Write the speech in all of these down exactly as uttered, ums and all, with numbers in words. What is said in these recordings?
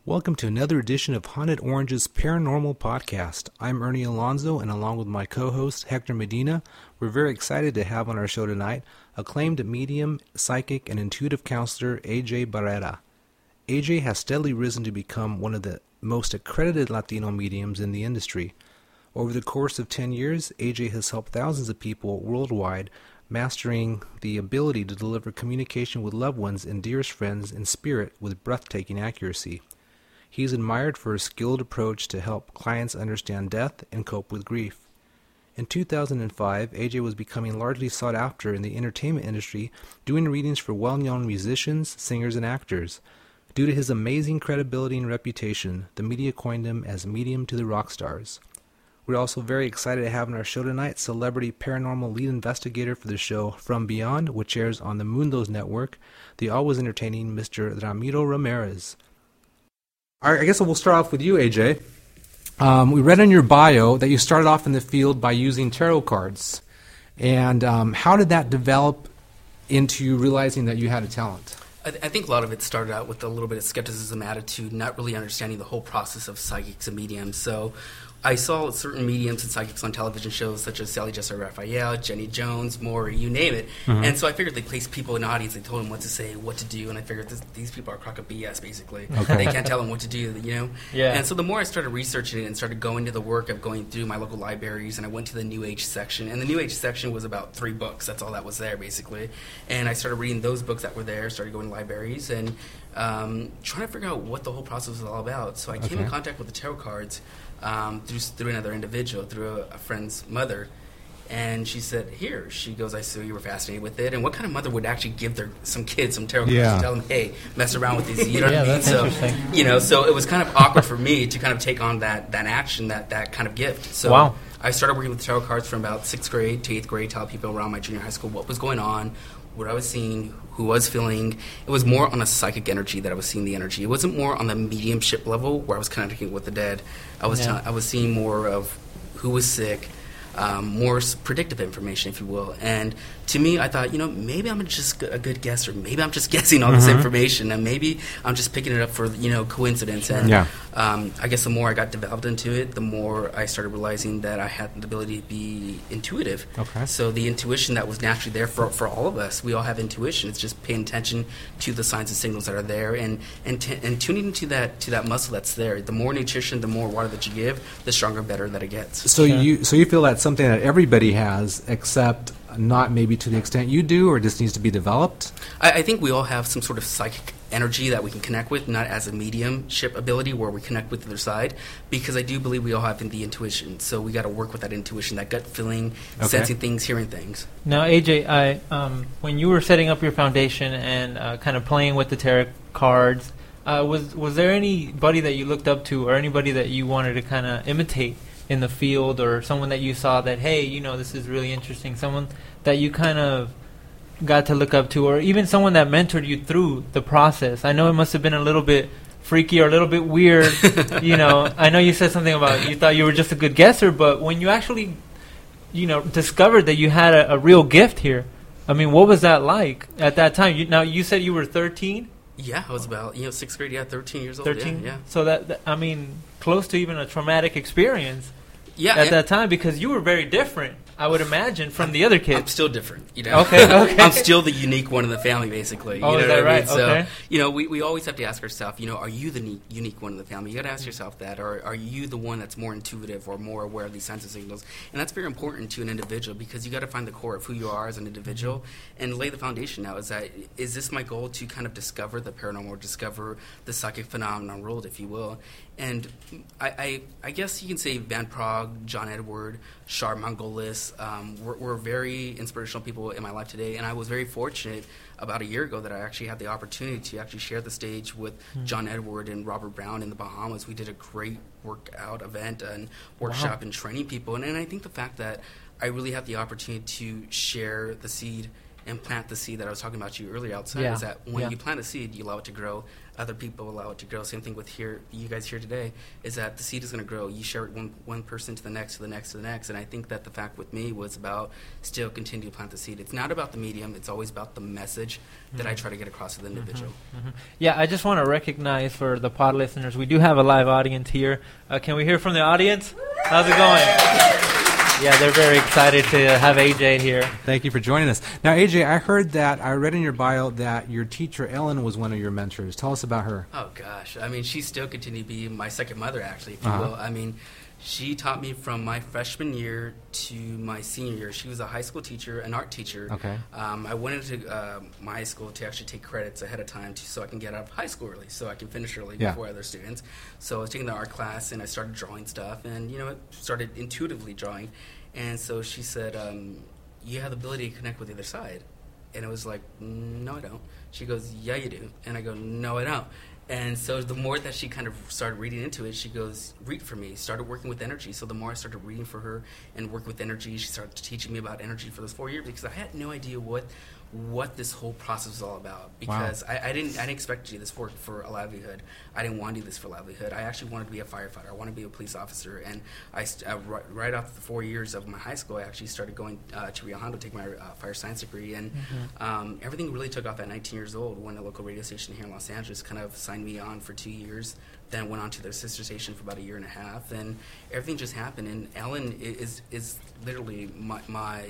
Welcome to another edition of Haunted Orange's Paranormal Podcast. I'm Ernie Alonzo, and along with my co-host Hector Medina, we're very excited to have on our show tonight acclaimed medium, psychic, and intuitive counselor A J Barrera. A J has steadily risen to become one of the most accredited Latino mediums in the industry. Over the course of ten years, A J has helped thousands of people worldwide mastering the ability to deliver communication with loved ones and dearest friends in spirit with breathtaking accuracy. He is admired for his skilled approach to help clients understand death and cope with grief. In two thousand five, A J was becoming largely sought after in the entertainment industry, doing readings for well-known musicians, singers, and actors. Due to his amazing credibility and reputation, the media coined him as medium to the rock stars. We're also very excited to have on our show tonight celebrity paranormal lead investigator for the show From Beyond, which airs on the Mundos Network, the always entertaining Mister Ramiro Ramirez. All right, I guess we'll start off with you, A J. Um, we read in your bio that you started off in the field by using tarot cards. And um, how did that develop into you realizing that you had a talent? I, th- I think a lot of it started out with a little bit of skepticism attitude, not really understanding the whole process of psychics and mediums. So I saw certain mediums and psychics on television shows such as Sally Jessy Raphael, Jenny Jones, Maury, you name it. Mm-hmm. And so I figured they placed people in the audience, they told them what to say, what to do, and I figured this, these people are a crock of B S, basically. Okay. They can't tell them what to do, you know? Yeah. And so the more I started researching it and started going to the work of going through my local libraries, and I went to the New Age section, and the New Age section was about three books. That's all that was there, basically. And I started reading those books that were there, started going to libraries, and um, trying to figure out what the whole process was all about. So I came okay. in contact with the tarot cards Um, through through another individual, through a, a friend's mother, and she said, "Here," she goes, "I saw you were fascinated with it." And what kind of mother would actually give their some kids some tarot cards yeah. to tell them, "Hey, mess around with these"? You know yeah, what I mean? That's so interesting. you know, so it was kind of awkward for me to kind of take on that that action, that that kind of gift. So wow. I started working with tarot cards from about sixth grade to eighth grade, tell people around my junior high school what was going on, what I was seeing, who was feeling. It was more on a psychic energy that I was seeing the energy. It wasn't more on the mediumship level where I was connecting with the dead. I was yeah. t- I was seeing more of who was sick, um, more predictive information, if you will. And to me, I thought, you know, maybe I'm just a good guesser. Maybe I'm just guessing all mm-hmm. this information, and maybe I'm just picking it up for, you know, coincidence. And yeah. um, I guess the more I got developed into it, the more I started realizing that I had the ability to be intuitive. Okay. So the intuition that was naturally there for for all of us, we all have intuition. It's just paying attention to the signs and signals that are there, and and, t- and tuning into that to that muscle that's there. The more nutrition, the more water that you give, the stronger, better that it gets. So yeah. you so you feel that's something that everybody has, except not maybe to the extent you do, or just needs to be developed? I, I think we all have some sort of psychic energy that we can connect with, not as a mediumship ability where we connect with the other side, because I do believe we all have the intuition. So we got to work with that intuition, that gut feeling, okay. sensing things, hearing things. Now, A J, I, um, when you were setting up your foundation and uh, kind of playing with the tarot cards, uh, was was there anybody that you looked up to, or anybody that you wanted to kind of imitate in the field, or someone that you saw that, hey, you know, this is really interesting, someone that you kind of got to look up to, or even someone that mentored you through the process? I know it must have been a little bit freaky or a little bit weird. You know, I know you said something about you thought you were just a good guesser, but when you actually, you know, discovered that you had a, a real gift here, I mean, what was that like at that time? You, now, you said you were thirteen? Yeah, I was about, you know, sixth grade, yeah, thirteen years old. thirteen? Yeah, yeah. So that, that, I mean, close to even a traumatic experience yeah, at that time, because you were very different, I would imagine, from the other kids. I'm still different, you know. Okay, okay. I'm still the unique one in the family, basically. You oh, know is that what right? I mean? So, okay. you know, we, we always have to ask ourselves, you know, are you the ne- unique one in the family? You got to ask yourself that. Or are you the one that's more intuitive or more aware of these signs and signals? And that's very important to an individual, because you got to find the core of who you are as an individual and lay the foundation now. Is that is this my goal to kind of discover the paranormal, discover the psychic phenomenon world, if you will? And I, I, I guess you can say Van Prague, John Edward, Char Mongolis, um, were, were very inspirational people in my life today. And I was very fortunate about a year ago that I actually had the opportunity to actually share the stage with mm. John Edward and Robert Brown in the Bahamas. We did a great workout event and workshop wow. and training people. And, and I think the fact that I really had the opportunity to share the seed and plant the seed that I was talking about to you earlier outside. Yeah. Is that when Yeah. you plant a seed, you allow it to grow. Other people allow it to grow. Same thing with here, you guys here today, is that the seed is going to grow. You share it one one person to the next, to the next, to the next. And I think that the fact with me was about still continue to plant the seed. It's not about the medium. It's always about the message that Mm-hmm. I try to get across to the individual. Mm-hmm. Yeah, I just want to recognize for the pod listeners, we do have a live audience here. Uh, can we hear from the audience? How's it going? Yeah, they're very excited to have A J here. Thank you for joining us. Now, A J, I heard that, I read in your bio that your teacher, Ellen, was one of your mentors. Tell us about her. Oh, gosh. I mean, she still continued to be my second mother, actually, if you Uh-huh. will. I mean, she taught me from my freshman year to my senior year. She was a high school teacher, an art teacher. Okay. Um, I went into uh, my high school to actually take credits ahead of time to, so I can get out of high school early, so I can finish early Yeah. before other students. So I was taking the art class, and I started drawing stuff, and, you know, it started intuitively drawing. And so she said, um, you have the ability to connect with the other side. And it was like, no, I don't. She goes, yeah, you do. And I go, no, I don't. And so the more that she kind of started reading into it, she goes, read for me, started working with energy. So the more I started reading for her and working with energy, she started teaching me about energy for those four years because I had no idea what what this whole process was all about. Because wow. I, I didn't I didn't expect to do this work for a livelihood. I didn't want to do this for a livelihood. I actually wanted to be a firefighter. I wanted to be a police officer. And I st- uh, right, right after the four years of my high school, I actually started going uh, to Rio Hondo to take my uh, fire science degree. And mm-hmm. um, everything really took off at nineteen years old when a local radio station here in Los Angeles kind of signed me on for two years. Then went on to their sister station for about a year and a half. And everything just happened. And Ellen is is literally my, my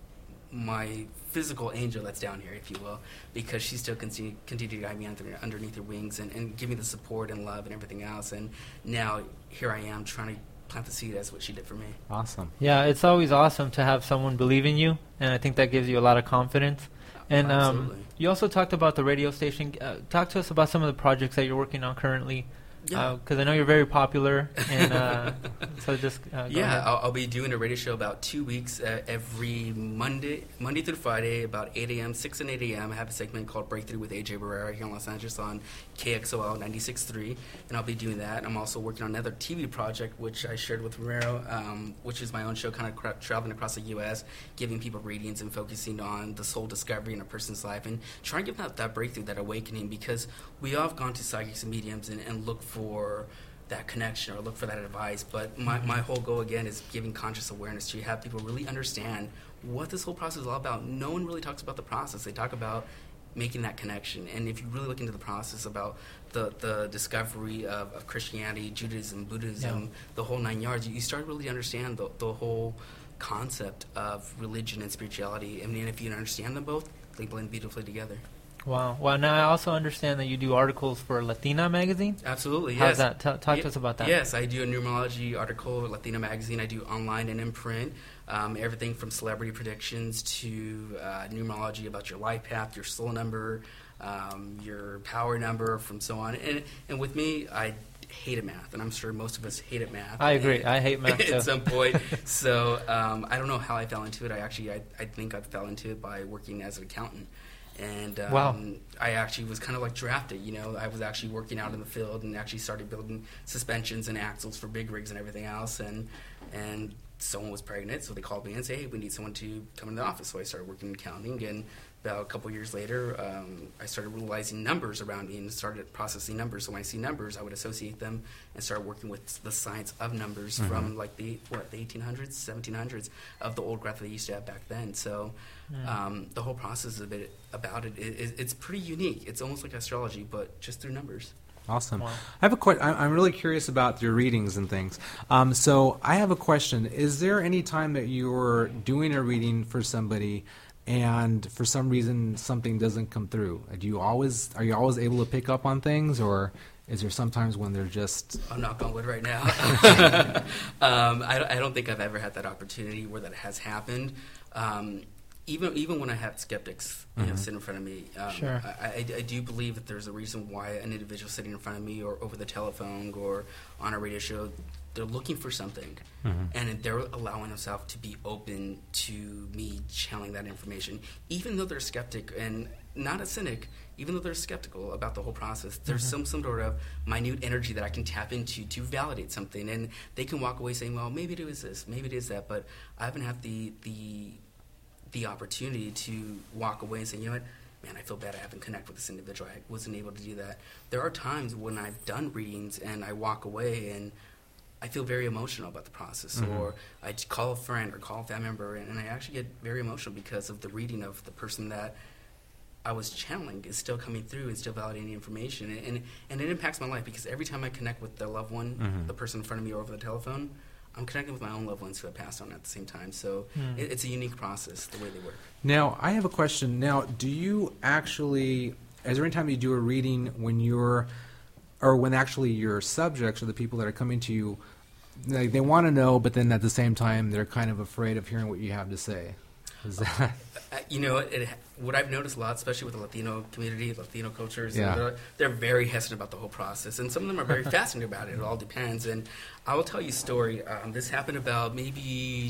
my physical angel that's down here, if you will, because she still continue, continue to guide me under, underneath her wings and, and give me the support and love and everything else. And now here I am trying to plant the seed as what she did for me. Awesome. Yeah, it's always awesome to have someone believe in you, and I think that gives you a lot of confidence. And um, you also talked about the radio station. Uh, talk to us about some of the projects that you're working on currently. Because yeah. uh, I know you're very popular, and uh, so just uh, go yeah, ahead. I'll, I'll be doing a radio show about two weeks uh, every Monday, Monday through Friday, about eight a.m., six and eight a.m. I have a segment called Breakthrough with A J Barrera here in Los Angeles on K X O L ninety-six point three, and I'll be doing that. I'm also working on another T V project, which I shared with Romero, um, which is my own show, kind of cra- traveling across the U S, giving people readings and focusing on the soul discovery in a person's life, and trying to give that, that breakthrough, that awakening, because we all have gone to psychics and mediums and, and look for that connection or look for that advice. But my, my whole goal, again, is giving conscious awareness to have people really understand what this whole process is all about. No one really talks about the process. They talk about making that connection. And if you really look into the process about the, the discovery of, of Christianity, Judaism, Buddhism, yeah. the whole nine yards, you start really to understand the, the whole concept of religion and spirituality. I mean, if you understand them both, they blend beautifully together. Wow. Well, now I also understand that you do articles for Latina magazine. Absolutely, yes. How's that? T- talk yeah, to us about that. Yes, I do a numerology article with Latina magazine. I do online and in print. Um, everything from celebrity predictions to uh, numerology about your life path, your soul number, um, your power number, from so on. And and with me, I hated math, and I'm sure most of us hated math. I agree. I hate math too. At some point. So um, I don't know how I fell into it. I actually, I, I think I fell into it by working as an accountant. And um, wow. I actually was kind of like drafted, you know. I was actually working out in the field and actually started building suspensions and axles for big rigs and everything else. And and someone was pregnant, so they called me and said, hey, we need someone to come in the office. So I started working in accounting, and about a couple years later, um, I started realizing numbers around me and started processing numbers. So when I see numbers, I would associate them and start working with the science of numbers mm-hmm. from like the what the eighteen hundreds, seventeen hundreds of the old graph that they used to have back then. So mm. um, the whole process a bit about it, it, it, it's pretty unique. It's almost like astrology, but just through numbers. Awesome. Wow. I have a que- I'm really curious about your readings and things. Um, so I have a question. Is there any time that you're doing a reading for somebody and for some reason something doesn't come through? Do you always are you always able to pick up on things, or is there sometimes when they're just... I'm knock on wood right now. um, I, I don't think I've ever had that opportunity where that has happened. Um, Even even when I have skeptics, you mm-hmm. know, sit in front of me, um, sure. I, I, I do believe that there's a reason why an individual sitting in front of me or over the telephone or on a radio show, they're looking for something, mm-hmm. and they're allowing themselves to be open to me channeling that information. Even though they're skeptic and not a cynic, even though they're skeptical about the whole process, there's mm-hmm. some, some sort of minute energy that I can tap into to validate something, and they can walk away saying, well, maybe it is this, maybe it is that, but I haven't had the... the the opportunity to walk away and say, you know what, man, I feel bad I haven't connected with this individual. I wasn't able to do that. There are times when I've done readings and I walk away and I feel very emotional about the process, mm-hmm. or I call a friend or call a family member, and, and I actually get very emotional because of the reading of the person that I was channeling is still coming through and still validating information. And, and, and it impacts my life because every time I connect with their loved one, mm-hmm. the person in front of me or over the telephone, I'm connecting with my own loved ones who have passed on at the same time. So mm. it, it's a unique process, the way they work. Now, I have a question. Now, do you actually, is there any time you do a reading when you're, or when actually your subjects or the people that are coming to you, like they want to know, but then at the same time they're kind of afraid of hearing what you have to say? Is that... Uh, you know, it, what I've noticed a lot, especially with the Latino community, Latino cultures, yeah. they're, they're very hesitant about the whole process. And some of them are very fascinated about it. It all depends. And I will tell you a story. Um, this happened about maybe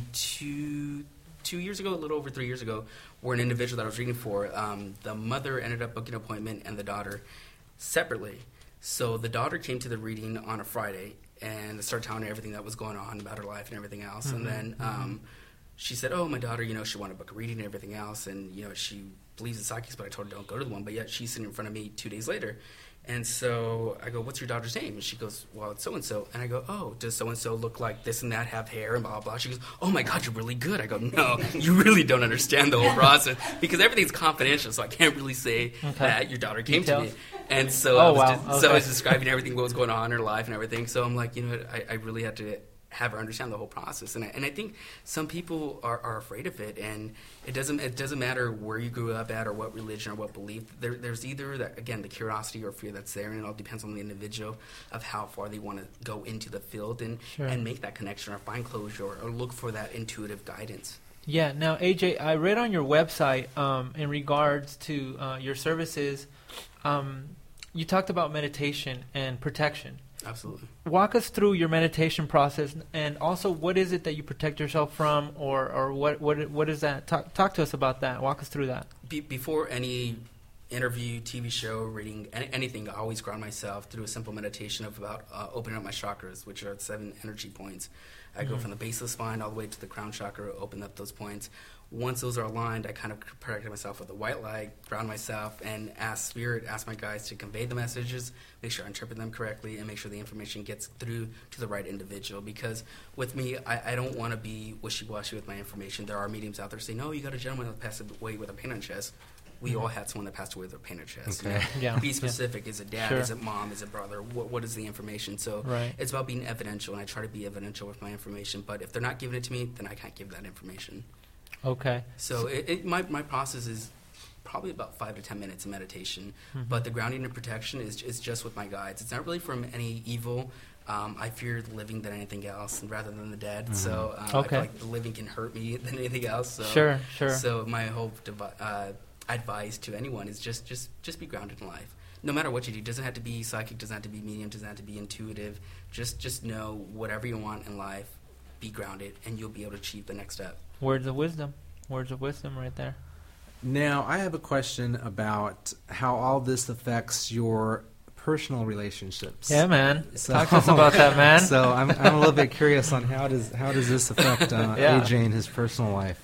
two two years ago, a little over three years ago, where an individual that I was reading for, um, the mother ended up booking an appointment and the daughter separately. So the daughter came to the reading on a Friday and started telling her everything that was going on about her life and everything else. Mm-hmm. And then... Um, she said, oh, my daughter, you know, she wanted to book a reading and everything else, and, you know, she believes in psychics, but I told her don't go to the one, but yet she's sitting in front of me two days later. And so I go, what's your daughter's name? And she goes, well, it's so-and-so. And I go, oh, does so-and-so look like this and that, have hair, and blah, blah, blah. She goes, oh, my God, you're really good. I go, no, you really don't understand the whole process, because everything's confidential, so I can't really say okay. that your daughter came Details. to me. And so, oh, I was wow. just, okay. so I was describing everything, what was going on in her life and everything. So I'm like, you know what, I, I really had to have her understand the whole process, and I, and I think some people are, are afraid of it, and it doesn't it doesn't matter where you grew up at or what religion or what belief. There, there's either that, again, the curiosity or fear that's there, and it all depends on the individual of how far they want to go into the field and sure. and make that connection or find closure or, or look for that intuitive guidance. Yeah. Now, A J, I read on your website um, in regards to uh, your services, um, you talked about meditation and protection. Absolutely. Walk us through your meditation process, and also what is it that you protect yourself from, or, or what what what is that? Talk, talk to us about that. Walk us through that. Be, before any interview, T V show, reading, any, anything, I always ground myself through a simple meditation of about uh, opening up my chakras, which are seven energy points. I mm-hmm. go from the base of the spine all the way to the crown chakra, open up those points. Once those are aligned, I kind of protect myself with a white light, ground myself, and ask spirit, ask my guides to convey the messages, make sure I interpret them correctly, and make sure the information gets through to the right individual. Because with me, I, I don't want to be wishy-washy with my information. There are mediums out there saying, no, you got a gentleman that passed away with a pain on his chest. We mm-hmm. all had someone that passed away with a pain on his chest. Okay. You know? Yeah. Be specific. Yeah. Is it dad? Sure. Is it mom? Is it brother? What, what is the information? So right. it's about being evidential, and I try to be evidential with my information. But if they're not giving it to me, then I can't give that information. Okay. So it, it, my my process is probably about five to ten minutes of meditation, mm-hmm. but the grounding and protection is is just with my guides. It's not really from any evil. Um, I fear the living than anything else, rather than the dead. Mm-hmm. So um, okay. I feel like the living can hurt me than anything else. So, sure, sure. So my whole devi- uh, advice to anyone is just just just be grounded in life. No matter what you do, it doesn't have to be psychic, doesn't have to be medium, doesn't have to be intuitive. Just just know whatever you want in life, be grounded, and you'll be able to achieve the next step. Words of wisdom. Words of wisdom right there. Now, I have a question about how all this affects your personal relationships. Yeah, man. So, Talk to us about that, man. So I'm I'm a little bit curious on how does how does this affect uh, yeah. A J in his personal life?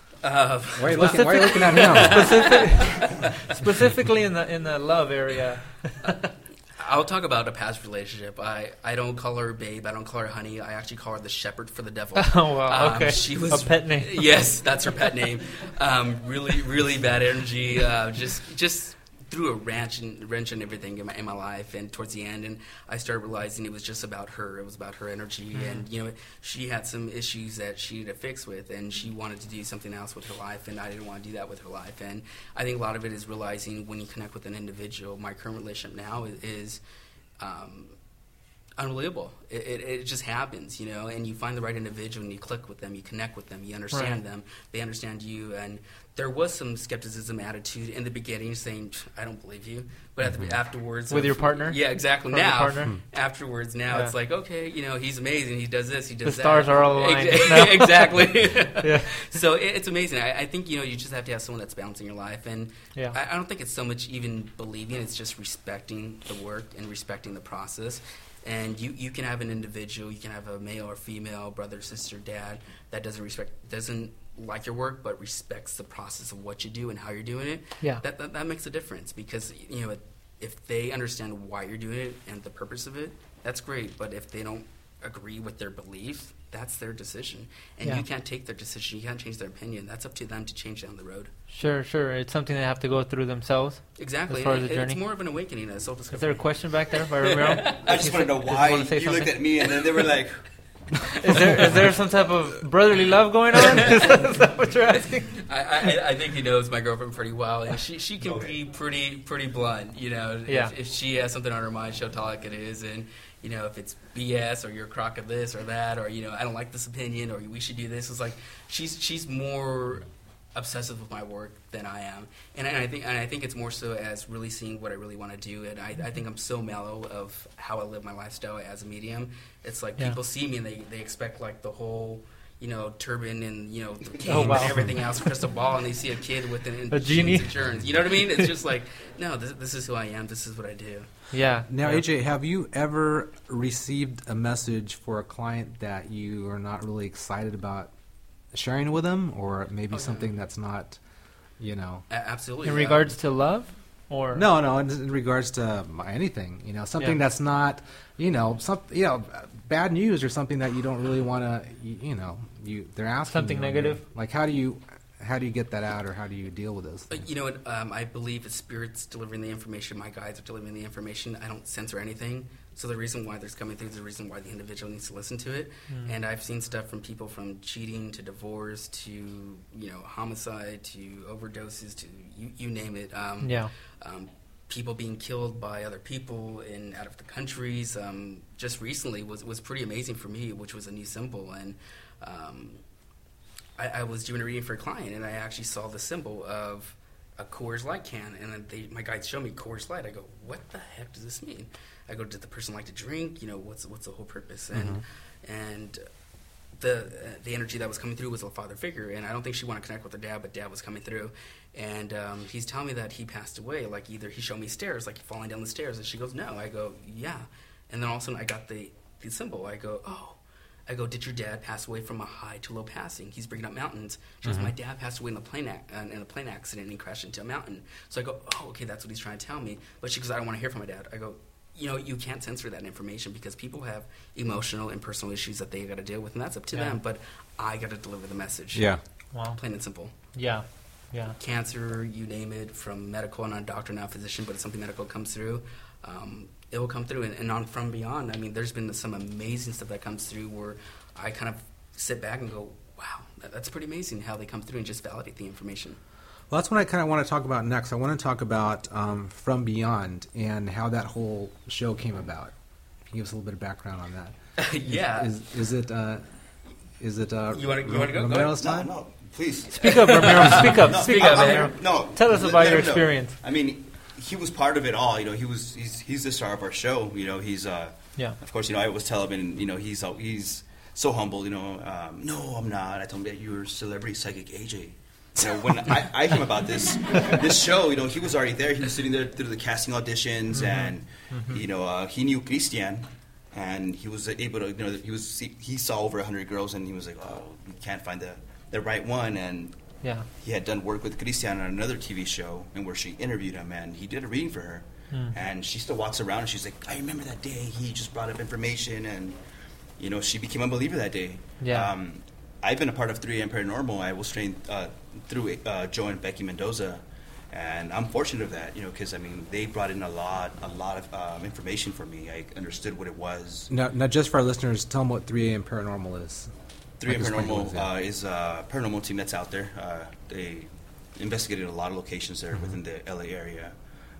Uh, why, are you looking, why are you looking at him? Specific, specifically in the in the love area. I'll talk about a past relationship. I, I don't call her babe. I don't call her honey. I actually call her the shepherd for the devil. Oh, wow. Um, okay. She was, a pet name. Yes, that's her pet name. Um, really, really bad energy. Uh, just just threw a wrench and, wrench and everything in my, in my life. And towards the end, and I started realizing it was just about her. It was about her energy. Mm. And, you know, she had some issues that she needed to fix with, and she wanted to do something else with her life, and I didn't want to do that with her life. And I think a lot of it is realizing when you connect with an individual. My current relationship now is, is um, unbelievable. It, it, it just happens, you know, and you find the right individual and you click with them, you connect with them, you understand right. them, they understand you. And there was some skepticism attitude in the beginning saying, I don't believe you. But at the, afterwards... With of, your partner? Yeah, exactly. Partner, now, partner? afterwards, now yeah. it's like, okay, you know, he's amazing, he does this, he does the that. The stars are all aligned. Exactly. yeah. So it, it's amazing. I, I think, you know, you just have to have someone that's balancing your life. And yeah. I, I don't think it's so much even believing, it's just respecting the work and respecting the process. And you, you can have an individual, you can have a male or female, brother, sister, dad, that doesn't respect, doesn't like your work but respects the process of what you do and how you're doing it, Yeah. that, that that makes a difference, because you know if they understand why you're doing it and the purpose of it, that's great. But if they don't agree with their belief, that's their decision, and Yeah. you can't take their decision. You can't change their opinion. That's up to them to change down the road. Sure, sure. It's something they have to go through themselves. Exactly. As far as It- the journey. it's more of an awakening, a self-discovery. Is there a question back there by Ramiro? I just want to know Did you why wanna you say looked something? at me and then they were like, Is there is there some type of brotherly love going on? Is that, is that what you're asking? I, I, I think he knows my girlfriend pretty well, and she, she can Okay. be pretty pretty blunt. You know, Yeah. if, if she has something on her mind, she'll tell it like it is. And you know, if it's B S or you're a crock of this or that, or you know, I don't like this opinion, or we should do this. It's like she's she's more obsessive with my work than I am, and I, and I think and I think it's more so as really seeing what I really want to do, and I, I think I'm so mellow of how I live my lifestyle as a medium. It's like Yeah. people see me and they, they expect like the whole, you know, turban and you know the cane Oh, wow. and everything else, crystal ball, and they see a kid with an A genie. insurance. You know what I mean? It's just like, no, this, this is who I am. This is what I do. Yeah. Now, yeah. A J, have you ever received a message for a client that you are not really excited about sharing with them, or maybe Oh, yeah. something that's not, you know? A- absolutely. In yeah. regards to love, or No, no, in, in regards to anything, you know, something Yeah. that's not, you know, some, you know, bad news or something that you don't really want to, you, you know, you they're asking Something you, I mean, negative? Like, how do you, how do you get that out, or how do you deal with those Uh, things? You know what? Um, I believe it's spirits delivering the information. My guides are delivering the information. I don't censor anything. So the reason why there's coming through is the reason why the individual needs to listen to it. Mm. And I've seen stuff from people from cheating to divorce to, you know, homicide to overdoses to you, you name it. Um, yeah, um, people being killed by other people in out of the countries. Um, just recently was was pretty amazing for me, which was a new symbol. And um, I, I was doing a reading for a client, and I actually saw the symbol of a Coors Light can, and then they, my guides showed me Coors Light. I go, what the heck does this mean? I go, did the person like to drink? You know, what's what's the whole purpose? And Mm-hmm. and the uh, the energy that was coming through was a father figure, and I don't think she wanted to connect with her dad, but dad was coming through, and um, he's telling me that he passed away. Like either he showed me stairs, like falling down the stairs, and she goes, no. I go, yeah, and then all of a sudden I got the the symbol. I go, oh. I go, did your dad pass away from a high to low passing? He's bringing up mountains. She goes, my dad passed away in a plane ac- uh, in a plane accident, and he crashed into a mountain. So I go, oh, okay, that's what he's trying to tell me. But she goes, I don't want to hear from my dad. I go, you know, you can't censor that information because people have emotional and personal issues that they got to deal with, and that's up to Yeah. them. But I got to deliver the message. Yeah. wow, Plain and simple. yeah, yeah, Cancer, you name it, from medical, and I'm not a doctor, not a physician, but if something medical comes through, um, it will come through. And, and on from beyond, I mean, there's been some amazing stuff that comes through where I kind of sit back and go, wow, that, that's pretty amazing how they come through and just validate the information. Well, that's what I kind of want to talk about next. I want to talk about um, From Beyond and how that whole show came about. Can you give us a little bit of background on that? yeah. Is, is it, uh, is it, uh, You wanna- you wanna go? Go Romero's no, time? no, please. Speak up, Ramiro. Speak up. No, Speak up, up, man. Ramiro. No, Tell us let- about let your him know. experience. I mean, he was part of it all. You know, he was he's he's the star of our show. You know, he's uh, Yeah. of course, you know, I always tell him, and you know, he's uh, he's so humble. You know, um, no, I'm not. I told him that you're celebrity psychic A J. You know, when I, I came about this this show, you know, he was already there. He was sitting there through the casting auditions, Mm-hmm. and you know, uh, he knew Christian, and he was able to, you know, he was he saw over a hundred girls, and he was like, oh, we can't find the the right one, and Yeah. he had done work with Christian on another T V show, and where she interviewed him, and he did a reading for her, Mm. and she still walks around, and she's like, I remember that day. He just brought up information, and you know, she became a believer that day. Yeah. Um, I've been a part of three A M Paranormal. I was trained uh, through uh, Joe and Becky Mendoza, and I'm fortunate of that, you know, because I mean, they brought in a lot, a lot of um, information for me. I understood what it was. Now, now, just for our listeners, tell them what three A M Paranormal is. three A M Like, explain what it is, Paranormal yeah. uh, is a paranormal team that's out there. Uh, they investigated a lot of locations there Mm-hmm. within the L A area.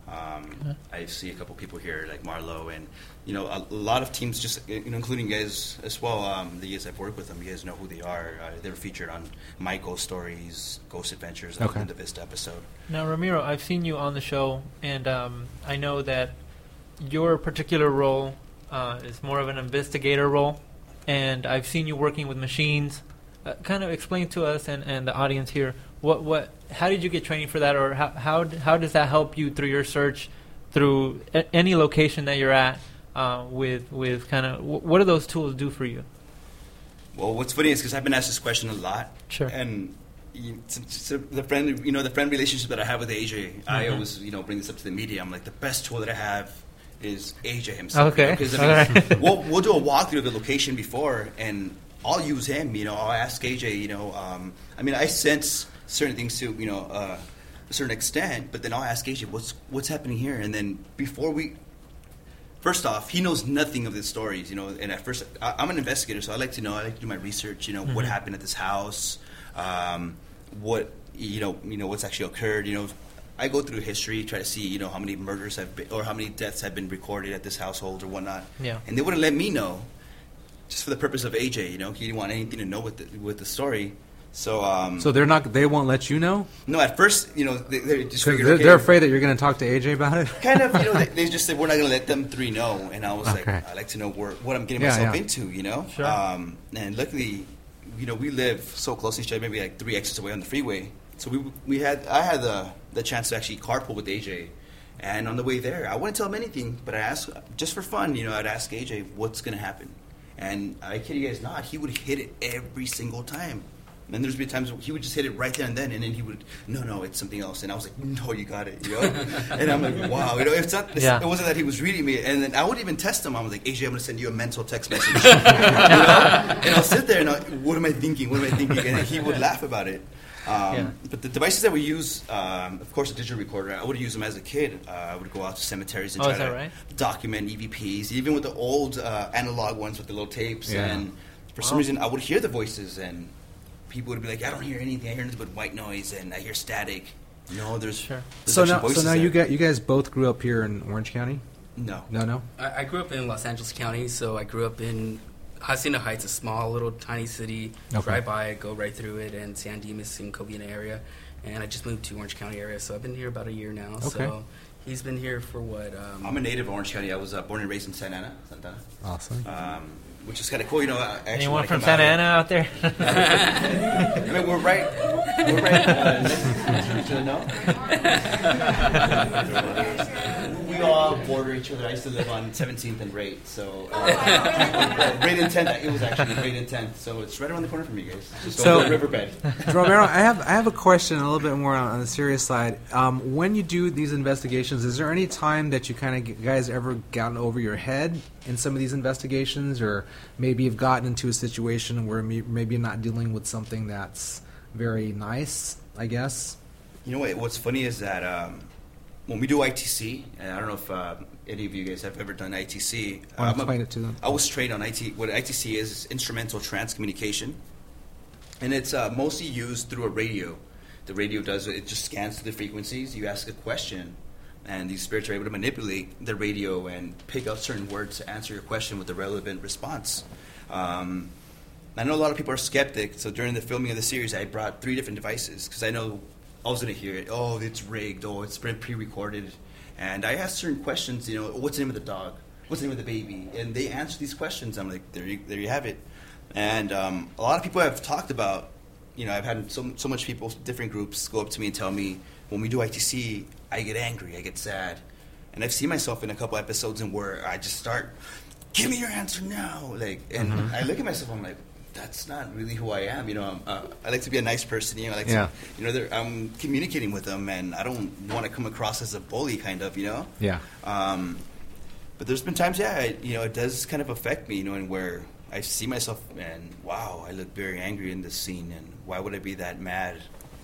Um, I see a couple people here like Marlo, and you know, a, a lot of teams, just you know, including you guys as well. Um, the guys I've worked with them, you guys know who they are. Uh, they were featured on My Ghost Stories, Ghost Adventures, Okay. and the Vista episode. Now, Ramiro, I've seen you on the show, and um, I know that your particular role uh, is more of an investigator role, and I've seen you working with machines. Uh, kind of explain to us and, and the audience here what what how did you get training for that, or how how d- how does that help you through your search through a- any location that you're at uh, with with kind of wh- what do those tools do for you? Well, what's funny is because I've been asked this question a lot, Sure. and you, to, to the friend, you know, the friend relationship that I have with A J, mm-hmm. I always, you know, bring this up to the media. I'm like, the best tool that I have is A J himself. Okay. Because you know? I mean, right. we'll we'll do a walkthrough of the location before, and I'll use him. You know, I'll ask A J. You know, um, I mean, I sense certain things to you know uh, a certain extent, but then I'll ask A J, what's what's happening here, and then before we. First off, he knows nothing of the stories, you know. And at first, I, I'm an investigator, so I like to know. I like to do my research. You know, mm-hmm. what happened at this house, um, what you know, you know, what's actually occurred. You know, I go through history, try to see, you know, how many murders have been, or how many deaths have been recorded at this household or whatnot. Yeah. And they wouldn't let me know, just for the purpose of A J. You know, he didn't want anything to know with the, with the story. So, um, so they're not. They won't let you know. No, at first, you know, they, they just they're, figured, okay, they're afraid that you're going to talk to A J about it. Kind of, you know, they, they just said we're not going to let them three know, and I was okay. like, I like to know where, what I'm getting yeah, myself yeah. into, you know. Sure. Um, and luckily, you know, we live so close to each other, maybe like three exits away on the freeway. So we we had I had the the chance to actually carpool with A J, and on the way there, I wouldn't tell him anything, but I asked just for fun, you know, I'd ask A J what's going to happen, and I kid you guys not, he would hit it every single time. And there's been times he would just hit it right there and then, and then he would, no, no, it's something else. And I was like, no, you got it, you know? And I'm like, wow, you know, it's not, it's, yeah. it wasn't that he was reading me. And then I would even test him. I was like, A J, I'm going to send you a mental text message. You know? And I'll sit there and I'll, what am I thinking? What am I thinking? And he would laugh about it. Um, yeah. But the devices that we use, um, of course, a digital recorder, I would use them as a kid. Uh, I would go out to cemeteries and oh, try to right? document E V Ps, even with the old uh, analog ones with the little tapes. Yeah. And for wow. some reason, I would hear the voices, and people would be like, I don't hear anything. I hear nothing but white noise, and I hear static. No, there's, sure. there's so actually now, voices so now there. you got you guys both grew up here in Orange County? No. No, no. I, I grew up in Los Angeles County, so I grew up in Hacienda Heights, a small little tiny city. Okay. Drive by, go right through it, and San Dimas and Covina area. And I just moved to Orange County area, so I've been here about a year now. Okay. So he's been here for what? Um, I'm a native of Orange County. I was uh, born and raised in Santa Ana, Santa Ana. Awesome. Um, which is kind of cool, you know. I actually Anyone from come Santa out, Ana out there? I mean, we're right. We're right. Uh, next to the no. We all border each other. I used to live on seventeenth and Rate, so uh, Rate and tenth. It was actually Rate and tenth, so it's right around the corner from you guys. Just So- over the riverbed. Romero, I have I have a question a little bit more on, on the serious side. Um, when you do these investigations, is there any time that you kind of guys ever gotten over your head in some of these investigations, or maybe you've gotten into a situation where me- maybe you're not dealing with something that's very nice, I guess? You know what? What's funny is that um, when we do I T C, and I don't know if uh, any of you guys have ever done I T C. I want I'm to a- explain it to them. I was trained on I T. What I T C is, is instrumental transcommunication, and it's uh, mostly used through a radio. The radio does it; just scans the frequencies. You ask a question, and these spirits are able to manipulate the radio and pick out certain words to answer your question with a relevant response. Um, I know a lot of people are skeptic, so during the filming of the series, I brought three different devices because I know I was going to hear it. Oh, it's rigged. Oh, it's been pre-recorded. And I asked certain questions, you know, what's the name of the dog? What's the name of the baby? And they answer these questions. I'm like, there you, there you have it. And um, a lot of people have talked about, you know, I've had so, so much people, different groups, go up to me and tell me, when we do I T C, I get angry, I get sad. And I've seen myself in a couple episodes and where I just start, give me your answer now. Like, and Mm-hmm. I look at myself, I'm like, that's not really who I am. You know, I'm, uh, I like to be a nice person. You know, I like Yeah. to, you know, they're- I'm communicating with them, and I don't want to come across as a bully, kind of. You know. Yeah. Um, but there's been times, yeah, it, you know, it does kind of affect me. You know, and where I see myself, and wow, I look very angry in this scene, and why would I be that mad?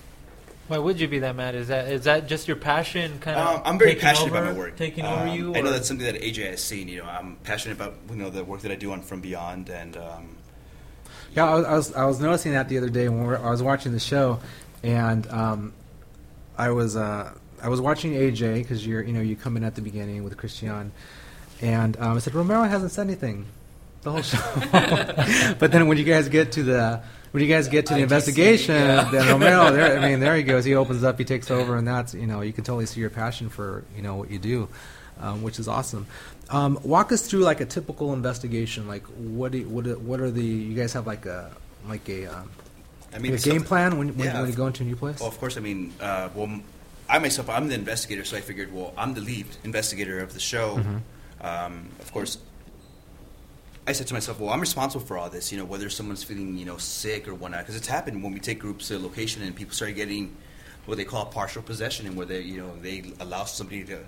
Why would you be that mad? Is that is that just your passion kind of Um, I'm very taking passionate over, about my work. taking Um, over you? I know or- that's something that A J has seen. You know, I'm passionate about you know the work that I do on From Beyond, and um, Yeah, I was, I was I was noticing that the other day when we were, I was watching the show, and um, I was uh, I was watching A J because you're you know you come in at the beginning with Christian, and um, I said Romero hasn't said anything the whole show, but then when you guys get to the when you guys get to the I T C, investigation, yeah. then Romero there I mean there he goes, he opens up, he takes over, and that's you know you can totally see your passion for you know what you do, um, which is awesome. Um, walk us through like a typical investigation. Like what do you, what are- what are the you guys have like a like a um, I mean, like a some- game plan when when, yeah, when you go into a new place? Well, of course, I mean, uh, well, m- I myself, I'm the investigator, so I figured, well, I'm the lead investigator of the show. Mhm. Um, of course, I said to myself, well, I'm responsible for all this, you know, whether someone's feeling, you know, sick or whatnot, because it's happened when we take groups to a location and people start getting what they call partial possession, and where they, you know, they allow somebody to,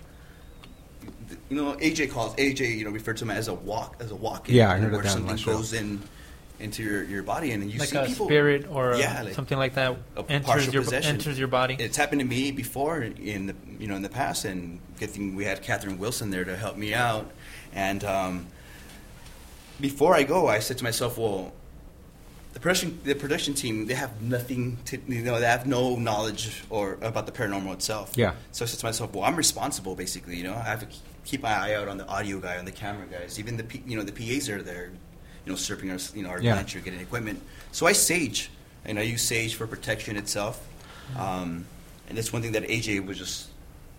you know, A J calls A J, you know, referred to him as a walk, as a walk-in, Yeah, I heard where of that on something my show. goes in into your, your body, and then you like see a people, spirit or a, yeah, like something like that a enters partial your possession. enters your body. It's happened to me before in the, you know, in the past, and good thing we had Catherine Wilson there to help me out. And um, before I go, I said to myself, well, the production the production team, they have nothing to, you know, they have no knowledge or about the paranormal itself. Yeah. So I said to myself, well, I'm responsible, basically. You know, I have to keep my eye out on the audio guy, on the camera guys, even the P, you know the P As are there, you know, surfing our you know our Yeah. lunch or getting equipment. So I sage, and I use sage for protection itself. Um, and that's one thing that A J was just.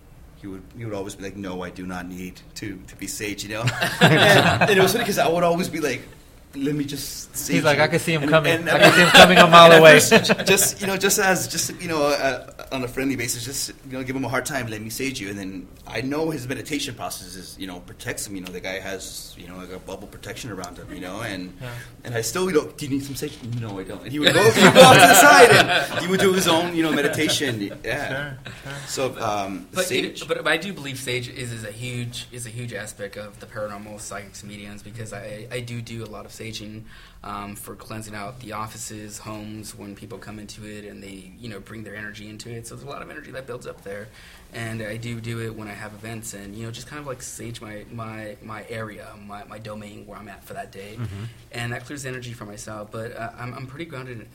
He would he would always be like, no, I do not need to, to be sage, you know. and, and it was funny because I would always be like, let me just sage. He's like, you. I can see him And- coming. and- I can see him coming a mile and at away. first, just you know, just as just you know, uh, on a friendly basis, just you know, give him a hard time. Let me sage you, and then I know his meditation process is you know protects him. You know, the guy has you know like a bubble protection around him. You know, and Yeah. and I still you know, do you need some sage? No, I don't. And he would go, he would go off to the side, and he would do his own you know meditation. Yeah. Sure, sure. So um, the But, sage. it, but I do believe sage is, is a huge is a huge aspect of the paranormal, psychics, mediums, because I, I do do a lot of saging um, for cleansing out the offices, homes when people come into it and they you know bring their energy into it. So there's a lot of energy that builds up there, and I do do it when I have events and you know just kind of like sage my my, my area, my, my domain where I'm at for that day, Mm-hmm. and that clears energy for myself. But uh, I'm I'm pretty grounded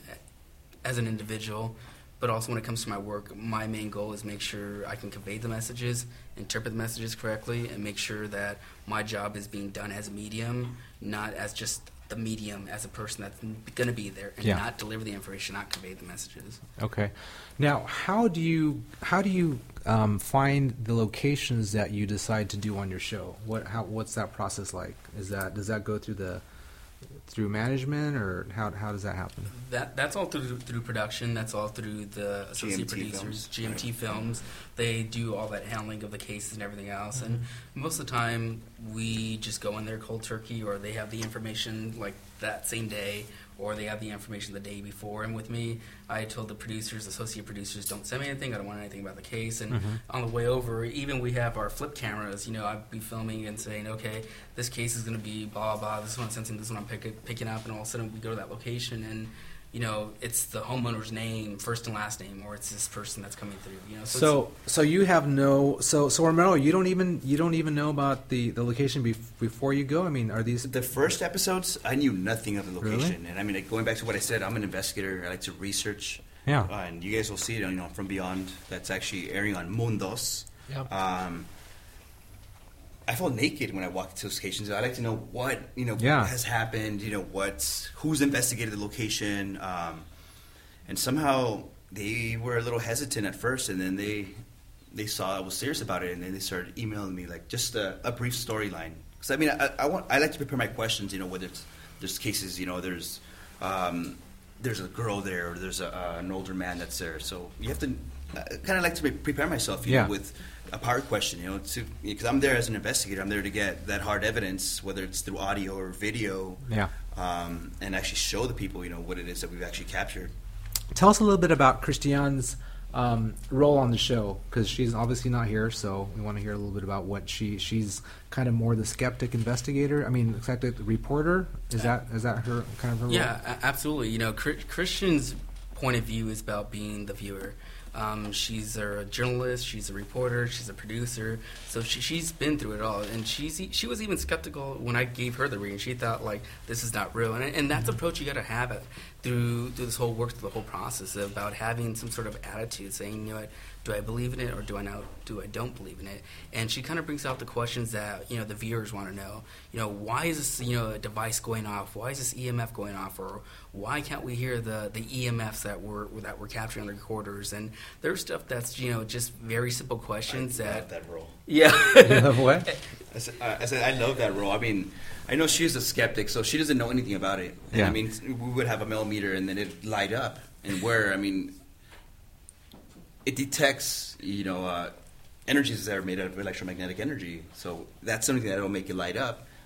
as an individual. But also when it comes to my work, my main goal is make sure I can convey the messages, interpret the messages correctly, and make sure that my job is being done as a medium, not as just the medium, as a person that's going to be there and Yeah. not deliver the information, not convey the messages. Okay. Now, how do you how do you um, find the locations that you decide to do on your show? What how what's that process like? Is that does that go through the through management, or how how does that happen? That that's all through through production. That's all through the associate G M T producers, films. G M T Right. films. They do all that handling of the cases and everything else. And Mm-hmm. most of the time, we just go in there cold turkey, or they have the information like that same day, or they have the information the day before. And with me, I told the producers, associate producers, don't send me anything. I don't want anything about the case. And Mhm. on the way over, even we have our flip cameras. You know, I'd be filming and saying, okay, this case is going to be blah, blah, this one I'm sensing, this one I'm pick, picking up. And all of a sudden, we go to that location and, you know, it's the homeowner's name, first and last name, or it's this person that's coming through. You know, so, So so you have no so so Romero, you don't even you don't even know about the the location bef- before you go. I mean, are these The first episodes, I knew nothing of the Really? location, and I mean, like, going back to what I said, I'm an investigator. I like to research, yeah uh, and you guys will see it, you know, from Beyond. That's actually airing on Mundos. Yep. Um, I felt naked when I walked to those locations. I like to know what you know Yeah. has happened. You know what's who's investigated the location, um, and somehow they were a little hesitant at first, and then they they saw I was serious about it, and then they started emailing me like just a, a brief storyline. Because I mean, I, I want I like to prepare my questions. You know, whether it's there's cases, you know, there's um, there's a girl there, or there's a, uh, an older man that's there. So you have to kind of like to pre- prepare myself, you Yeah. know, with a power question, you know, to because I'm there as an investigator. I'm there to get that hard evidence, whether it's through audio or video, yeah. um, and actually show the people, you know, what it is that we've actually captured. Tell us a little bit about Christiane's um, role on the show, because she's obviously not here, so we want to hear a little bit about what she she's kind of more the skeptic investigator. I mean, skeptic reporter. Is that is that her kind of her role? yeah, a- absolutely. You know, Chri- Christian's point of view is about being the viewer. Um, she's a journalist, she's a reporter, she's a producer, so she, she's been through it all. And she's e- she was even skeptical when I gave her the reading. She thought, like, this is not real. And, and that's the approach you got to have it through, through this whole work, through the whole process, about having some sort of attitude, saying, you know what, do I believe in it or do I not, do I don't believe in it? And she kind of brings out the questions that, you know, the viewers want to know. You know, why is this, you know, a device going off? Why is this E M F going off? Or why can't we hear the, the E M Fs that we're that we're capturing on the recorders? And there's stuff that's, you know, just very simple questions I that, love that role. yeah. You love what? I said, uh, I said I love that role. I mean, I know she's a skeptic, so she doesn't know anything about it. And Yeah. I mean, we would have a millimeter, and then it'd light up, and where I mean, it detects, you know, uh, energies that are made out of electromagnetic energy. So that's something that will make it light up.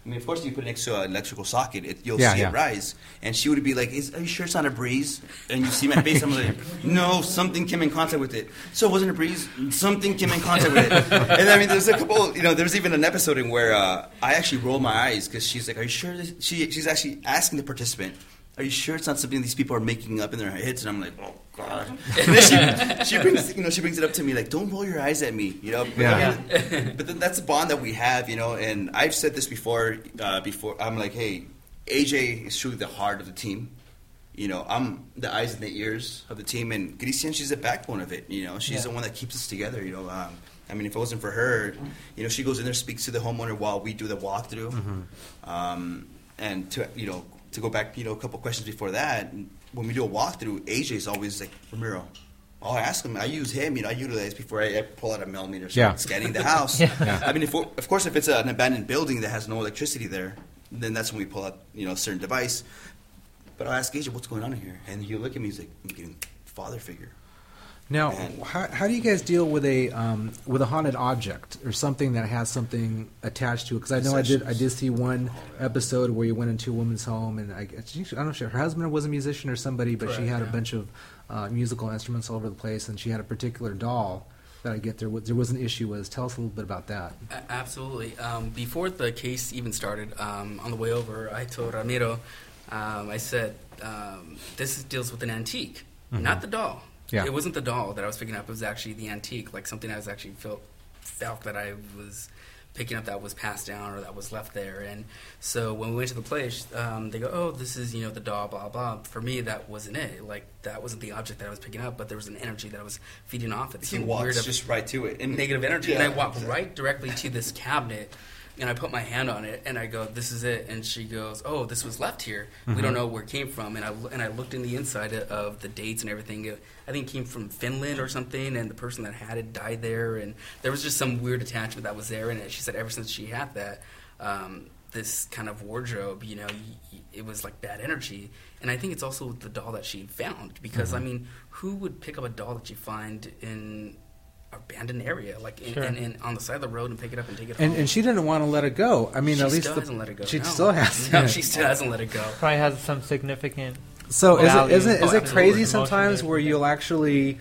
I mean, of course, you put it next to an electrical socket, it, you'll Yeah, see yeah. it rise. And she would be like, Is, "Are you sure it's not a breeze?" And you see my face, I'm like, "No, something came in contact with it." So it wasn't a breeze. Something came in contact with it. And I mean, there's a couple. You know, there's even an episode in where uh, I actually roll my eyes because she's like, "Are you sure?" This? She she's actually asking the participant, "Are you sure it's not something these people are making up in their heads?" And I'm like, "Oh God!" And then she, she brings you know she brings it up to me like, "Don't roll your eyes at me," you know. But, Yeah. I mean, but then that's the bond that we have, you know. And I've said this before. Uh, before I'm like, "Hey, A J is truly the heart of the team. You know, I'm the eyes and the ears of the team, and Christian, she's the backbone of it. You know, she's Yeah. the one that keeps us together. You know, um, I mean, if it wasn't for her, you know, she goes in there, speaks to the homeowner while we do the walkthrough, Mm-hmm. um, and to you know, to go back, you know, a couple questions before that, when we do a walkthrough, A J is always like, "Ramiro." Oh, I ask him. I use him. You know, I utilize before I, I pull out a millimeter, so Yeah. scanning the house. Yeah. Yeah. I mean, if, of course, if it's an abandoned building that has no electricity there, then that's when we pull out, you know, a certain device. But I'll ask A J, "What's going on in here?" And he'll look at me. He's like, "I'm getting father figure." Now, And- how, how do you guys deal with a um, with a haunted object or something that has something attached to it? Because I know I did I did see one episode where you went into a woman's home, and I, I don't know if her husband was a musician or somebody, but she Correct, had a yeah. bunch of uh, musical instruments all over the place, and she had a particular doll that I get there. was- There was an issue with. Tell us a little bit about that. A- Absolutely. Um, before the case even started, um, on the way over, I told Ramiro, um, I said, um, this is, deals with an antique, not the doll. Yeah. It wasn't the doll that I was picking up. It was actually the antique, like something I was actually felt, felt that I was picking up that was passed down or that was left there. And so when we went to the place, um, they go, "Oh, this is, you know, the doll, blah, blah." For me, that wasn't it. Like, that wasn't the object that I was picking up, but there was an energy that I was feeding off it. He Some walks weird- just right to it. And negative energy. Yeah, and I walk exactly. right directly to this cabinet, and I put my hand on it, and I go, "This is it." And she goes, "Oh, this was left here. We don't know where it came from." And I and I looked in the inside of the dates and everything. It, I think it came from Finland or something, and the person that had it died there, and there was just some weird attachment that was there. And she said ever since she had that, um, this kind of wardrobe, you know, y- y- it was like bad energy. And I think it's also the doll that she found, because I mean, who would pick up a doll that you find in abandoned area, like in, Sure. in, in, on the side of the road, and pick it up and take it And home? and she didn't want to let it go. I mean, she at least still the, hasn't let it go. she no. still has. No, she still hasn't let it go. Probably has some significant. So is it value. is it is Oh, it crazy absolutely. sometimes Emotionally. where you'll actually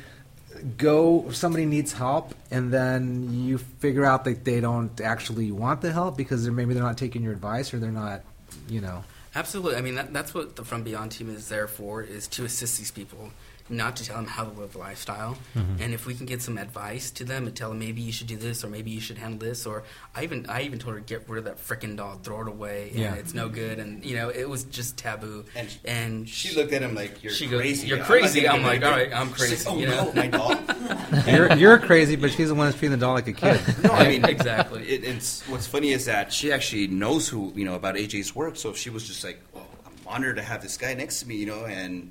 go somebody needs help and then you figure out that they don't actually want the help because they're, maybe they're not taking your advice or they're not, you know. Absolutely. I mean, that, that's what the From Beyond team is there for, is to assist these people, not to tell them how to live a lifestyle. Mm-hmm. And if we can get some advice to them and tell them maybe you should do this or maybe you should handle this, or I even I even told her to get rid of that frickin' doll, throw it away, and Yeah. it's no good. And, you know, it was just taboo. And And She looked at him like, "You're She goes, crazy." "You're I'm crazy." not I'm gonna like, do it. "All right, I'm She's crazy," like, "Oh you know? no, my doll." You're you're crazy, but she's the one that's treating the doll like a kid. No, I mean Exactly. It, it's what's funny is that she actually knows who you know about A J's work. So if she was just like, "Well, I'm honored to have this guy next to me," you know, and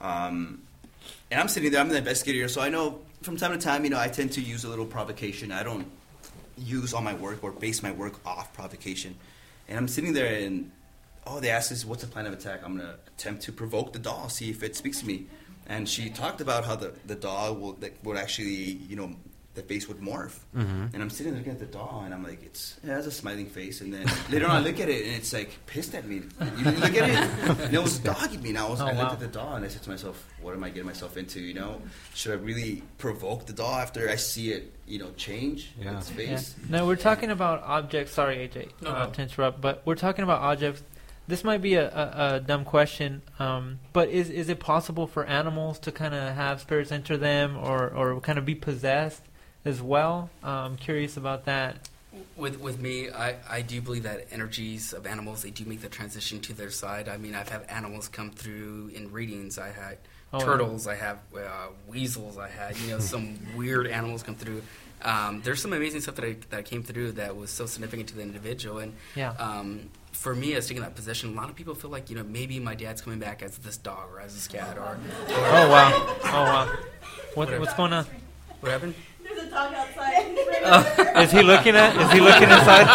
um, and I'm sitting there, I'm the investigator, so I know from time to time, you know, I tend to use a little provocation. I don't use all my work or base my work off provocation. And I'm sitting there, and oh, they asked us, "What's the plan of attack?" I'm gonna attempt to provoke the doll, see if it speaks to me. And she talked about how the, the doll will, that would actually, you know, the face would morph. Mhm. And I'm sitting there looking at the doll, and I'm like, it's, it has a smiling face. And then later on, I look at it, and it's like pissed at me. You look at it, and it was dogging me. And I, was, Oh, I looked wow. at the doll, and I said to myself, what am I getting myself into, you know? Should I really provoke the doll after I see it, you know, change Yeah. its Yeah. face? No, we're talking about objects. Sorry, A J, No, uh, no. to interrupt, but we're talking about objects. This might be a, a, a dumb question, um, but is is it possible for animals to kind of have spirits enter them, or, or kind of be possessed as well? Uh, I'm curious about that. With with me, I, I do believe that energies of animals, they do make the transition to their side. I mean, I've had animals come through in readings. I had Oh, turtles. I have uh, weasels. I had, you know, some weird animals come through. Um, there's some amazing stuff that I, that came through that was so significant to the individual. And Yeah. um, for me, as taking that position, a lot of people feel like, you know, maybe my dad's coming back as this dog or as this cat or, or Oh wow! Oh wow! What, Whatever. what's going on? what happened? There's a dog outside. Is he looking at? Is he looking inside?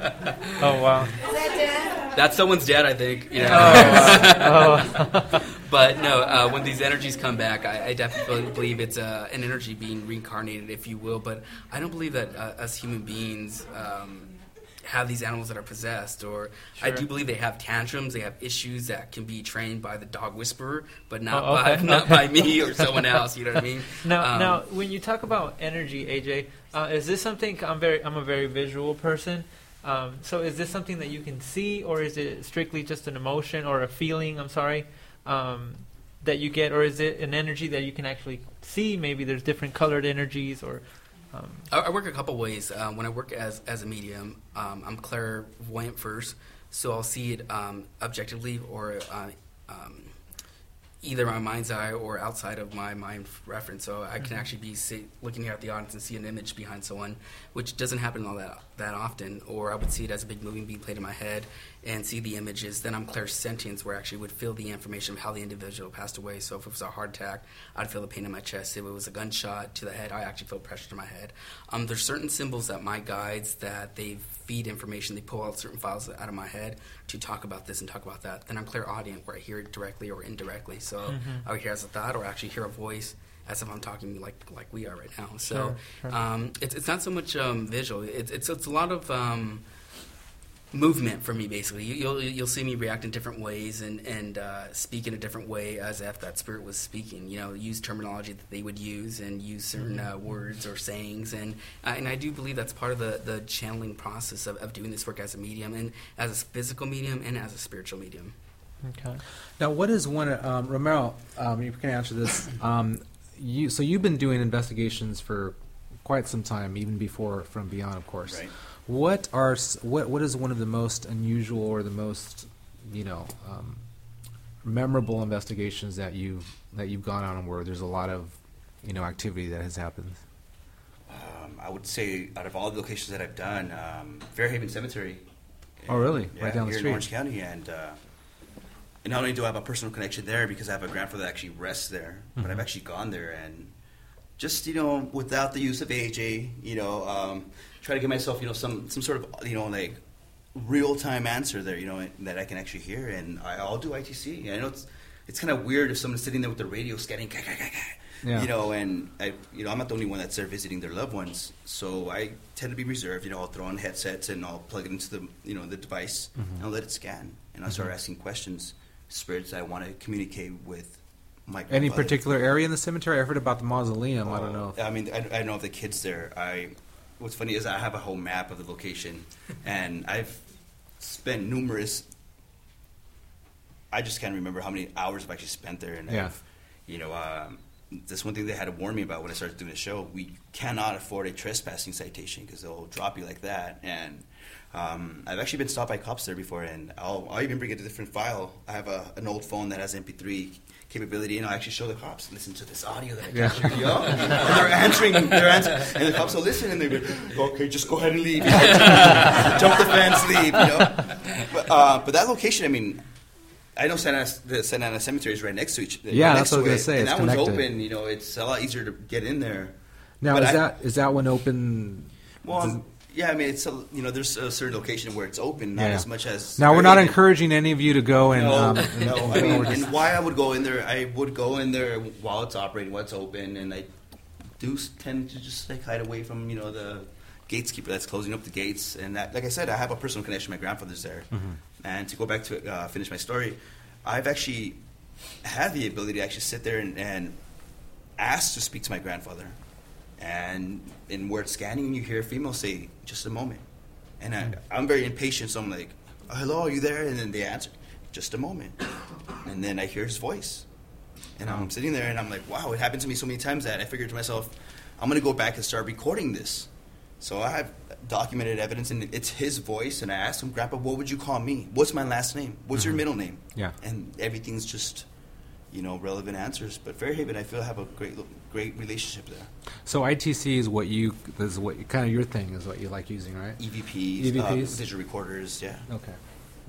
Oh wow! Is that dad? That's someone's dad, I think. You know? Oh, wow. Oh. But no, uh, when these energies come back, I, I definitely believe it's uh, an energy being reincarnated, if you will. But I don't believe that uh, us human beings um, have these animals that are possessed. Or sure. I do believe they have tantrums, they have issues that can be trained by the dog whisperer, but not oh, okay, by not okay. by me or someone else. You know what I mean? Now, um, now, when you talk about energy, A J, uh, is this something? I'm very, I'm a very visual person. Um, so, is this something that you can see, or is it strictly just an emotion or a feeling? I'm sorry. Um, that you get, or is it an energy that you can actually see? Maybe there's different colored energies, or um, I, I work a couple ways. Um, when I work as as a medium, um, I'm clairvoyant first, so I'll see it um, objectively, or uh, um, either my mind's eye or outside of my mind reference. So I can mm-hmm. actually be see, looking at the audience and see an image behind someone, which doesn't happen all that that often. Or I would see it as a big movie being played in my head and see the images. Then I'm clairsentience, where I actually would feel the information of how the individual passed away. So if it was a heart attack, I'd feel the pain in my chest. If it was a gunshot to the head, I actually feel pressure to my head. Um, there's certain symbols that my guides, that they feed information. They pull out certain files out of my head to talk about this and talk about that. Then I'm clairaudient, where I hear it directly or indirectly. So mm-hmm. I would hear as a thought, or actually hear a voice as if I'm talking like like we are right now. So sure, sure. Um, it's it's not so much um, visual. It's it's it's a lot of um, movement for me. Basically, you, you'll you'll see me react in different ways and and uh, speak in a different way as if that spirit was speaking. You know, use terminology that they would use and use certain uh, words or sayings. And uh, and I do believe that's part of the, the channeling process of, of doing this work as a medium, and as a physical medium and as a spiritual medium. Okay. Now, what is one? Um, Romero, um, you can answer this. Um, you so you've been doing investigations for quite some time, even before From Beyond, of course. Right. What are s- what what is one of the most unusual or the most, you know, um, memorable investigations that you that you've gone on where there's a lot of, you know, activity that has happened? Um, I would say out of all the locations that I've done, um, Fairhaven Cemetery. Oh, really? Yeah, Right down the here street. in Orange County, and uh, and not only do I have a personal connection there because I have a grandfather that actually rests there, Mm-hmm. but I've actually gone there and just, you know, without the use of A J, you know, um, try to give myself, you know, some some sort of, you know, like real time answer there, you know, that I can actually hear, and I, I'll do I T C. I know it's it's kind of weird if someone's sitting there with the radio scanning, Yeah. you know, and I, you know, I'm not the only one that's there visiting their loved ones, so I tend to be reserved. You know, I'll throw on headsets and I'll plug it into the, you know, the device, Mhm. and I'll let it scan, and I'll Mhm. start asking questions, spirits I want to communicate with. My Any grandfather. particular area in the cemetery? I heard about the mausoleum. I Oh, don't know. If, I mean, I, I know of the kids there. I. What's funny is I have a whole map of the location, and I've spent numerous. I just can't remember how many hours I've actually spent there, and Yeah. I've, you know, um, that's one thing they had to warn me about when I started doing the show. We cannot afford a trespassing citation because they'll drop you like that. And um, I've actually been stopped by cops there before, and I'll, I'll even bring a different file. I have a, an old phone that has M P three capability, and I'll actually show the cops, listen to this audio that I Yeah. captured, you know? And they're answering, they're answering, and the cops will listen, and they go, okay, just go ahead and leave. Jump the fence, leave, you know? But, uh, but that location, I mean, I know Santa Ana, the Santa Ana Cemetery is right next to each other. Yeah, right that's next what I was to gonna say, it, And it's that one's connected. open, you know, it's a lot easier to get in there. now, but is I- that is that one open? Well, does- yeah, I mean, it's a, you know, there's a certain location where it's open, not Yeah. as much as. Now, we're not Fairhaven. encouraging any of you to go and. No, um, no. and- I mean, we're just- and why I would go in there, I would go in there while it's operating, while it's open, and I do s- tend to just like hide away from, you know, the gateskeeper that's closing up the gates. And that, like I said, I have a personal connection. My grandfather's there. Mhm. And to go back to uh, finish my story, I've actually had the ability to actually sit there and, and ask to speak to my grandfather. And in word scanning, you hear a female say, "Just a moment." And I, I'm very impatient, so I'm like, oh, "Hello, are you there?" And then they answer, "Just a moment." And then I hear his voice. And I'm sitting there and I'm like, wow, it happened to me so many times that I figured to myself, I'm going to go back and start recording this. So I have documented evidence, and it's his voice. And I asked him, "Grandpa, what would you call me? What's my last name? What's your Mhm. middle name?" Yeah. And everything's just, you know, relevant answers. But Fairhaven, I feel, have a great, great relationship there. So I T C is what you is what kind of your thing is what you like using, right? E V Ps, E V Ps? Uh, digital recorders, yeah. Okay.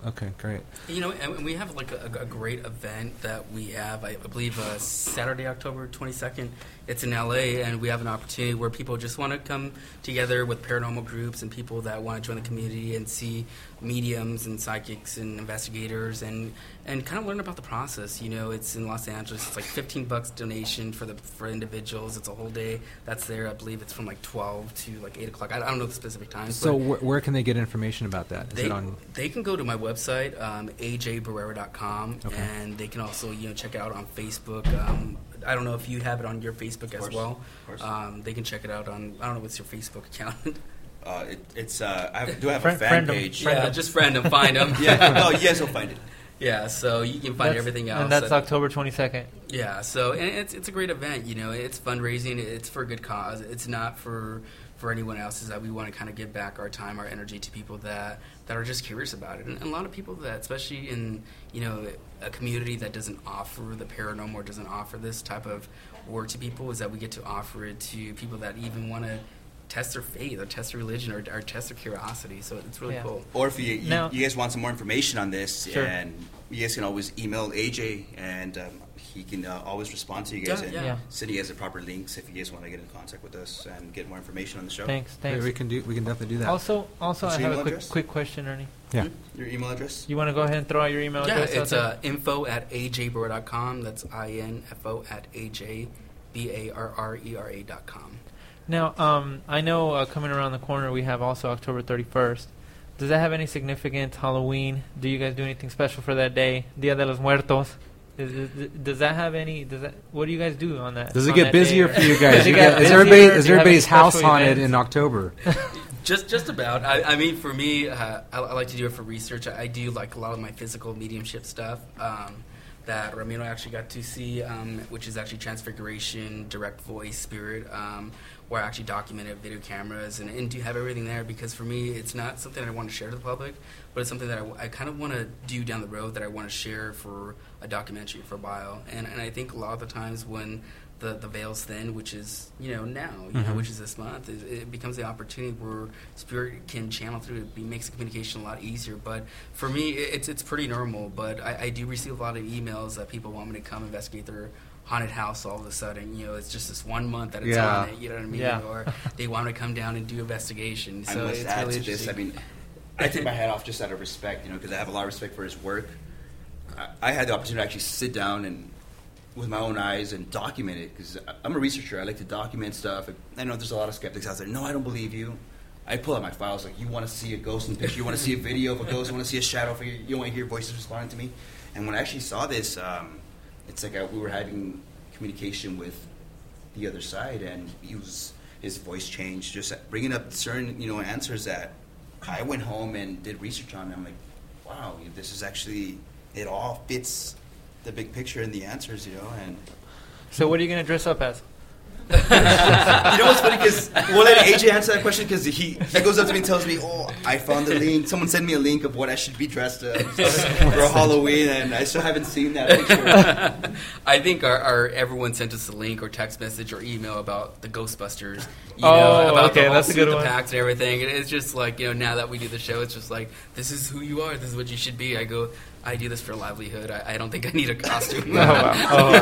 Okay, great. You know, and we have like a, a great event that we have, I believe, uh, Saturday, October twenty-second. It's in L A, and we have an opportunity where people just want to come together with paranormal groups and people that want to join the community and see mediums and psychics and investigators and, and kind of learn about the process. You know, it's in Los Angeles. It's like fifteen bucks donation for the for individuals. It's a whole day that's there. I believe it's from like twelve to like eight o'clock. I, I don't know the specific times. So wh- where can they get information about that? Is They, it on? they can go to my website, um, a j barrera dot com, Okay. and they can also, you know, check it out on Facebook. Um, I don't know if you have it on your Facebook as course, well. of course. Um, they can check it out on, I don't know what's your Facebook account. Uh, it, it's uh, I have, do have Friend- a fan friend 'em. page. yeah, just friend them, find them. yeah, no, you guys will find it. Yeah, so you can find That's- everything else. And that's at- October twenty-second. Yeah, so and it's it's a great event. You know, it's fundraising. It's for a good cause. It's not for for anyone else. Is that we want to kind of give back our time, our energy to people that that are just curious about it. And, and a lot of people that, especially in you know a community that doesn't offer the paranormal or doesn't offer this type of work to people, is that we get to offer it to people that even want to test their faith or test their religion or, or test their curiosity. So it's really Yeah. cool. Or if you, you, Now- you guys want some more information on this, Sure. and you guys can always email A J, and um, he can uh, always respond to you guys Yeah, and yeah. Yeah. send you guys the proper links if you guys want to get in contact with us and get more information on the show. Thanks, Yeah, thanks. we can do. We can definitely do that. Also, also, What's I your have a email quick address? quick question, Ernie. yeah. Your email address? You want to go ahead and throw out your email Yeah, address? out it's there? uh, info at a j barrera dot com. That's I N F O at A J B A R R E R A dot com. Now, um, I know uh, coming around the corner we have also October thirty-first. Does that have any significance? Halloween? Do you guys do anything special for that day? Dia de los Muertos? Is, is, does that have any? Does that? What do you guys do on that? Does it on get that busier day? for you Does guys? it You get got- is busier? everybody Do is you have any everybody's house special haunted events? in October? Just, just about. I, I mean, for me, uh, I, I like to do it for research. I, I do like a lot of my physical mediumship stuff um, that Ramiro actually got to see, um, which is actually Transfiguration, Direct Voice, Spirit, um, where I actually documented video cameras and, and do have everything there. Because for me, it's not something I want to share to the public, but it's something that I, I kind of want to do down the road that I want to share for a documentary for a while. And, and I think a lot of the times when the, the veil's thin, which is, you know, now, you know, Mhm. which is this month, it, it becomes the opportunity where spirit can channel through it. It makes the communication a lot easier. But for me, it, it's it's pretty normal. But I, I do receive a lot of emails that people want me to come investigate their haunted house all of a sudden. You know, it's just this one month that it's Yeah. on it, you know what I mean? Yeah. Or they want me to come down and do investigation. So I must it's add really to this. I interesting. mean, I take my hat off just out of respect, you know, because I have a lot of respect for his work. I, I had the opportunity to actually sit down and, with my own eyes, and document it, because I'm a researcher. I like to document stuff. I know there's a lot of skeptics out there. No, I don't believe you. I pull out my files like, you want to see a ghost in the picture, you want to see a video of a ghost, you want to see a shadow figure, you want to hear voices responding to me. And when I actually saw this, um, it's like I, we were having communication with the other side, and he was his voice changed, just bringing up certain, you know, answers that I went home and did research on. And I'm like, wow, this is actually, it all fits the big picture and the answers, you know. And So what are you gonna dress up as? you know what's funny? Because we'll let A J answer that question, because he, he goes up to me and tells me, oh, I found the link. Someone sent me a link of what I should be dressed as for Halloween, and I still haven't seen that picture. I think our, our everyone sent us a link or text message or email about the Ghostbusters. You Oh, know, about okay, the whole that's a good suit, one. the packs and everything. And it's just like, you know, now that we do the show, it's just like, this is who you are. This is what you should be. I go, I do this for a livelihood. I, I don't think I need a costume. Oh, wow. Oh,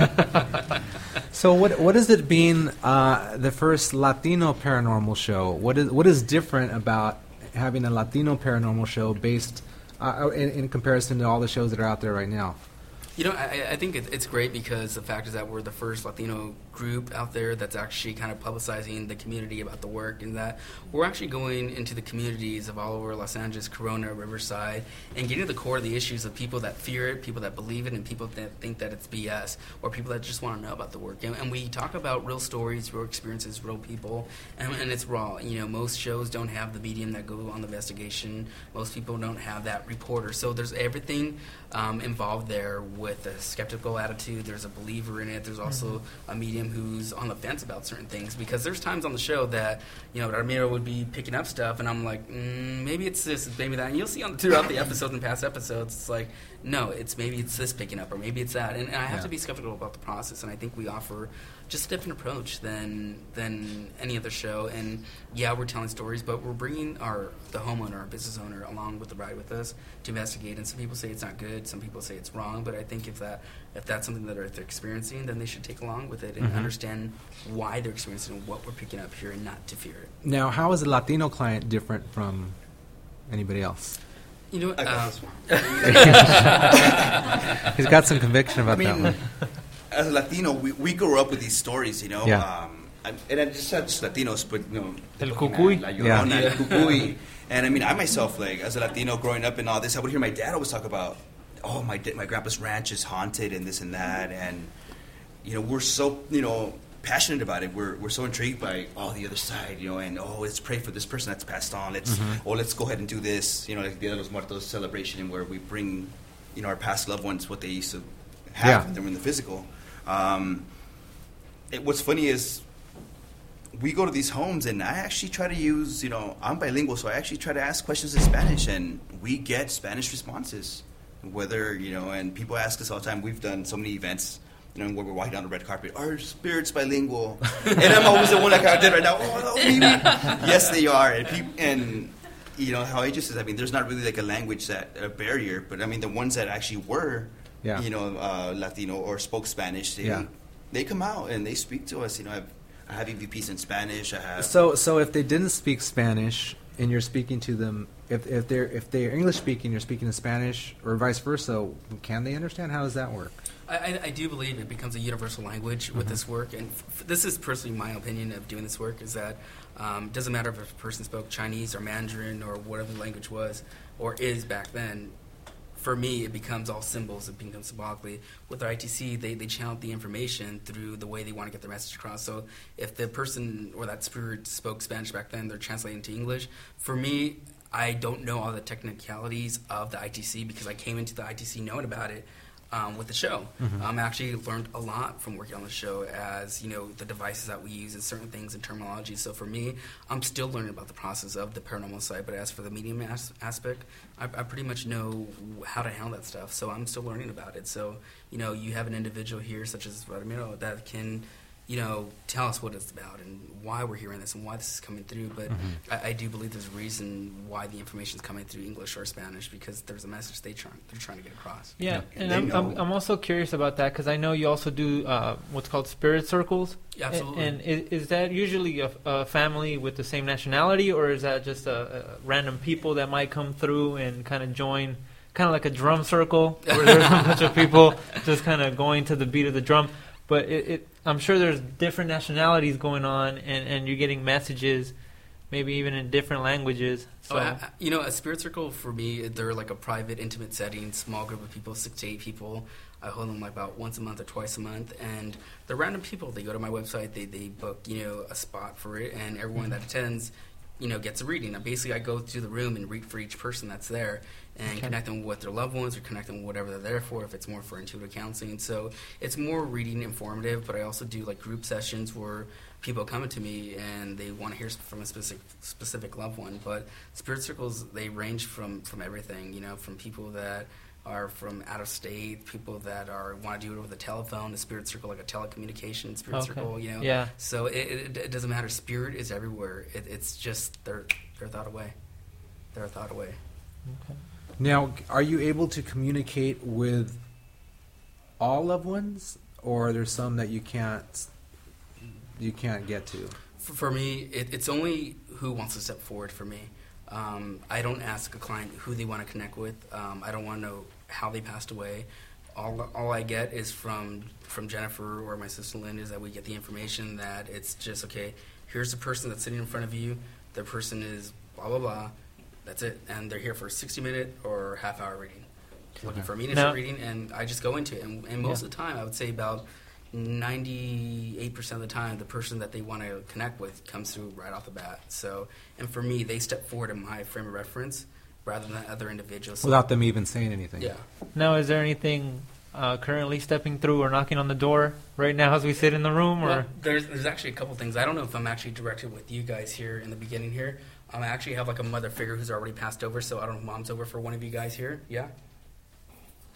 wow. So what what is it being uh, the first Latino paranormal show? What is what is different about having a Latino paranormal show based uh, in, in comparison to all the shows that are out there right now? You know, I, I think it, it's great because the fact is that we're the first Latino group out there that's actually kind of publicizing the community about the work, and that we're actually going into the communities of all over Los Angeles, Corona, Riverside, and getting to the core of the issues of people that fear it, people that believe it, and people that think that it's B S, or people that just want to know about the work. And, and we talk about real stories, real experiences, real people, and, and it's raw. You know, most shows don't have the medium that go on the investigation. Most people don't have that reporter. So there's everything um, involved there with a skeptical attitude. There's a believer in it. There's also a medium who's on the fence about certain things, because there's times on the show that, you know, Ramiro would be picking up stuff and I'm like, mm, maybe it's this, maybe that. And you'll see on throughout the episodes and past episodes, it's like, no, it's maybe it's this picking up, or maybe it's that. And, and I have Yeah. to be skeptical about the process, and I think we offer just a different approach than than any other show. And yeah, we're telling stories, but we're bringing our the homeowner, our business owner, along with the ride with us to investigate. And some people say it's not good, some people say it's wrong. But I think if that if that's something that they're experiencing, then they should take along with it and mm-hmm. understand why they're experiencing and what we're picking up here, and not to fear it. Now, how is a Latino client different from anybody else? You know what? Uh, He's got some conviction about I mean, that one. As a Latino, we, we grew up with these stories, you know. Yeah. Um, and, and I just said just Latinos, but you know, El Cucuy. La Yeah. Llorona, El Cucuy. And I mean, I myself, like as a Latino growing up and all this, I would hear my dad always talk about, oh, my da- my grandpa's ranch is haunted and this and that, and you know, we're so you know passionate about it. We're we're so intrigued by oh the other side, you know, and oh let's pray for this person that's passed on. Let's Mm-hmm. oh let's go ahead and do this, you know, like Dia de los Muertos celebration where we bring, you know, our past loved ones what they used to have Yeah. when they were in the physical. Um, it, what's funny is we go to these homes and I actually try to use, you know, I'm bilingual, so I actually try to ask questions in Spanish, and we get Spanish responses. Whether, you know, and people ask us all the time, we've done so many events, you know, where we're walking down the red carpet, are spirits bilingual? And I'm always the one like I did right now, oh, no, maybe. Yes, they are. And, peop- and, you know, how ages is, I mean, there's not really like a language that, a barrier, but I mean, the ones that actually were, Yeah. you know, uh, Latino or spoke Spanish, they, Yeah. they come out and they speak to us. You know, I've, I have E V Ps in Spanish. I have. So, so if they didn't speak Spanish and you're speaking to them, if if they're if they're English speaking, you're speaking in Spanish, or vice versa, can they understand? How does that work? I, I, I do believe it becomes a universal language with Mm-hmm. this work, and f- this is personally my opinion of doing this work, is that um, it doesn't matter if a person spoke Chinese or Mandarin or whatever the language was or is back then. For me, it becomes all symbols. It becomes symbolically. With our I T C, they, they channel the information through the way they want to get their message across. So if the person or that spirit spoke Spanish back then, they're translating to English. For me, I don't know all the technicalities of the I T C because I came into the I T C knowing about it. Um, with the show. Mm-hmm. Um, I actually learned a lot from working on the show, as you know, the devices that we use and certain things and terminology. So for me, I'm still learning about the process of the paranormal side, but as for the medium as- aspect, I, I pretty much know how to handle that stuff. So I'm still learning about it. So, you know, you have an individual here such as Ramiro that can, you know, tell us what it's about and why we're hearing this and why this is coming through. But Mm-hmm. I, I do believe there's a reason why the information is coming through English or Spanish, because there's a message they try, they're trying to get across. Yeah, Yeah, and they I'm, I'm know. I'm also curious about that because I know you also do uh, what's called spirit circles. Yeah, absolutely. And, and is, is that usually a, a family with the same nationality, or is that just a, a random people that might come through and kind of join, kind of like a drum circle, where there's a bunch of people just kind of going to the beat of the drum? But it, it, I'm sure there's different nationalities going on, and, and you're getting messages, maybe even in different languages. So. Oh, I, I- you know, a spirit circle for me, they're like a private, intimate setting, small group of people, six to eight people. I hold them like about once a month or twice a month, and they're random people. They go to my website, they they book, you know, a spot for it, and everyone that attends, you know, gets a reading. And basically, I go through the room and read for each person that's there, and Okay. connect them with their loved ones, or connect them with whatever they're there for. If it's more for intuitive counseling, so it's more reading informative. But I also do like group sessions where people come to me and they want to hear from a specific specific loved one. But spirit circles, they range from from everything, you know, from people that are from out of state, people that are want to do it over the telephone, a spirit circle like a telecommunication spirit Okay. circle, you know. Yeah. So it, it, it doesn't matter. Spirit is everywhere. It, it's just they're they're thought away. They're a thought away. Now, are you able to communicate with all loved ones, or are there some that you can't you can't get to? For, for me, it, it's only who wants to step forward for me. Um, I don't ask a client who they want to connect with. Um, I don't want to know how they passed away. All, all I get is from from Jennifer or my sister Lynn is that we get the information that it's just, okay, here's the person that's sitting in front of you. Their person is blah, blah, blah. That's it. And they're here for a sixty-minute or half-hour reading. Looking for a meaningful Now- reading, and I just go into it. And, and most Yeah. of the time, I would say about ninety-eight percent of the time, the person that they want to connect with comes through right off the bat. So, and for me, they step forward in my frame of reference rather than other individuals. So, Without them even saying anything. yeah. Now, is there anything uh, currently stepping through or knocking on the door right now as we sit in the room? Or Well, there's there's actually a couple things. I don't know if I'm actually directed with you guys here in the beginning here. Um, I actually have like a mother figure who's already passed over, so I don't know if mom's over for one of you guys here. Yeah?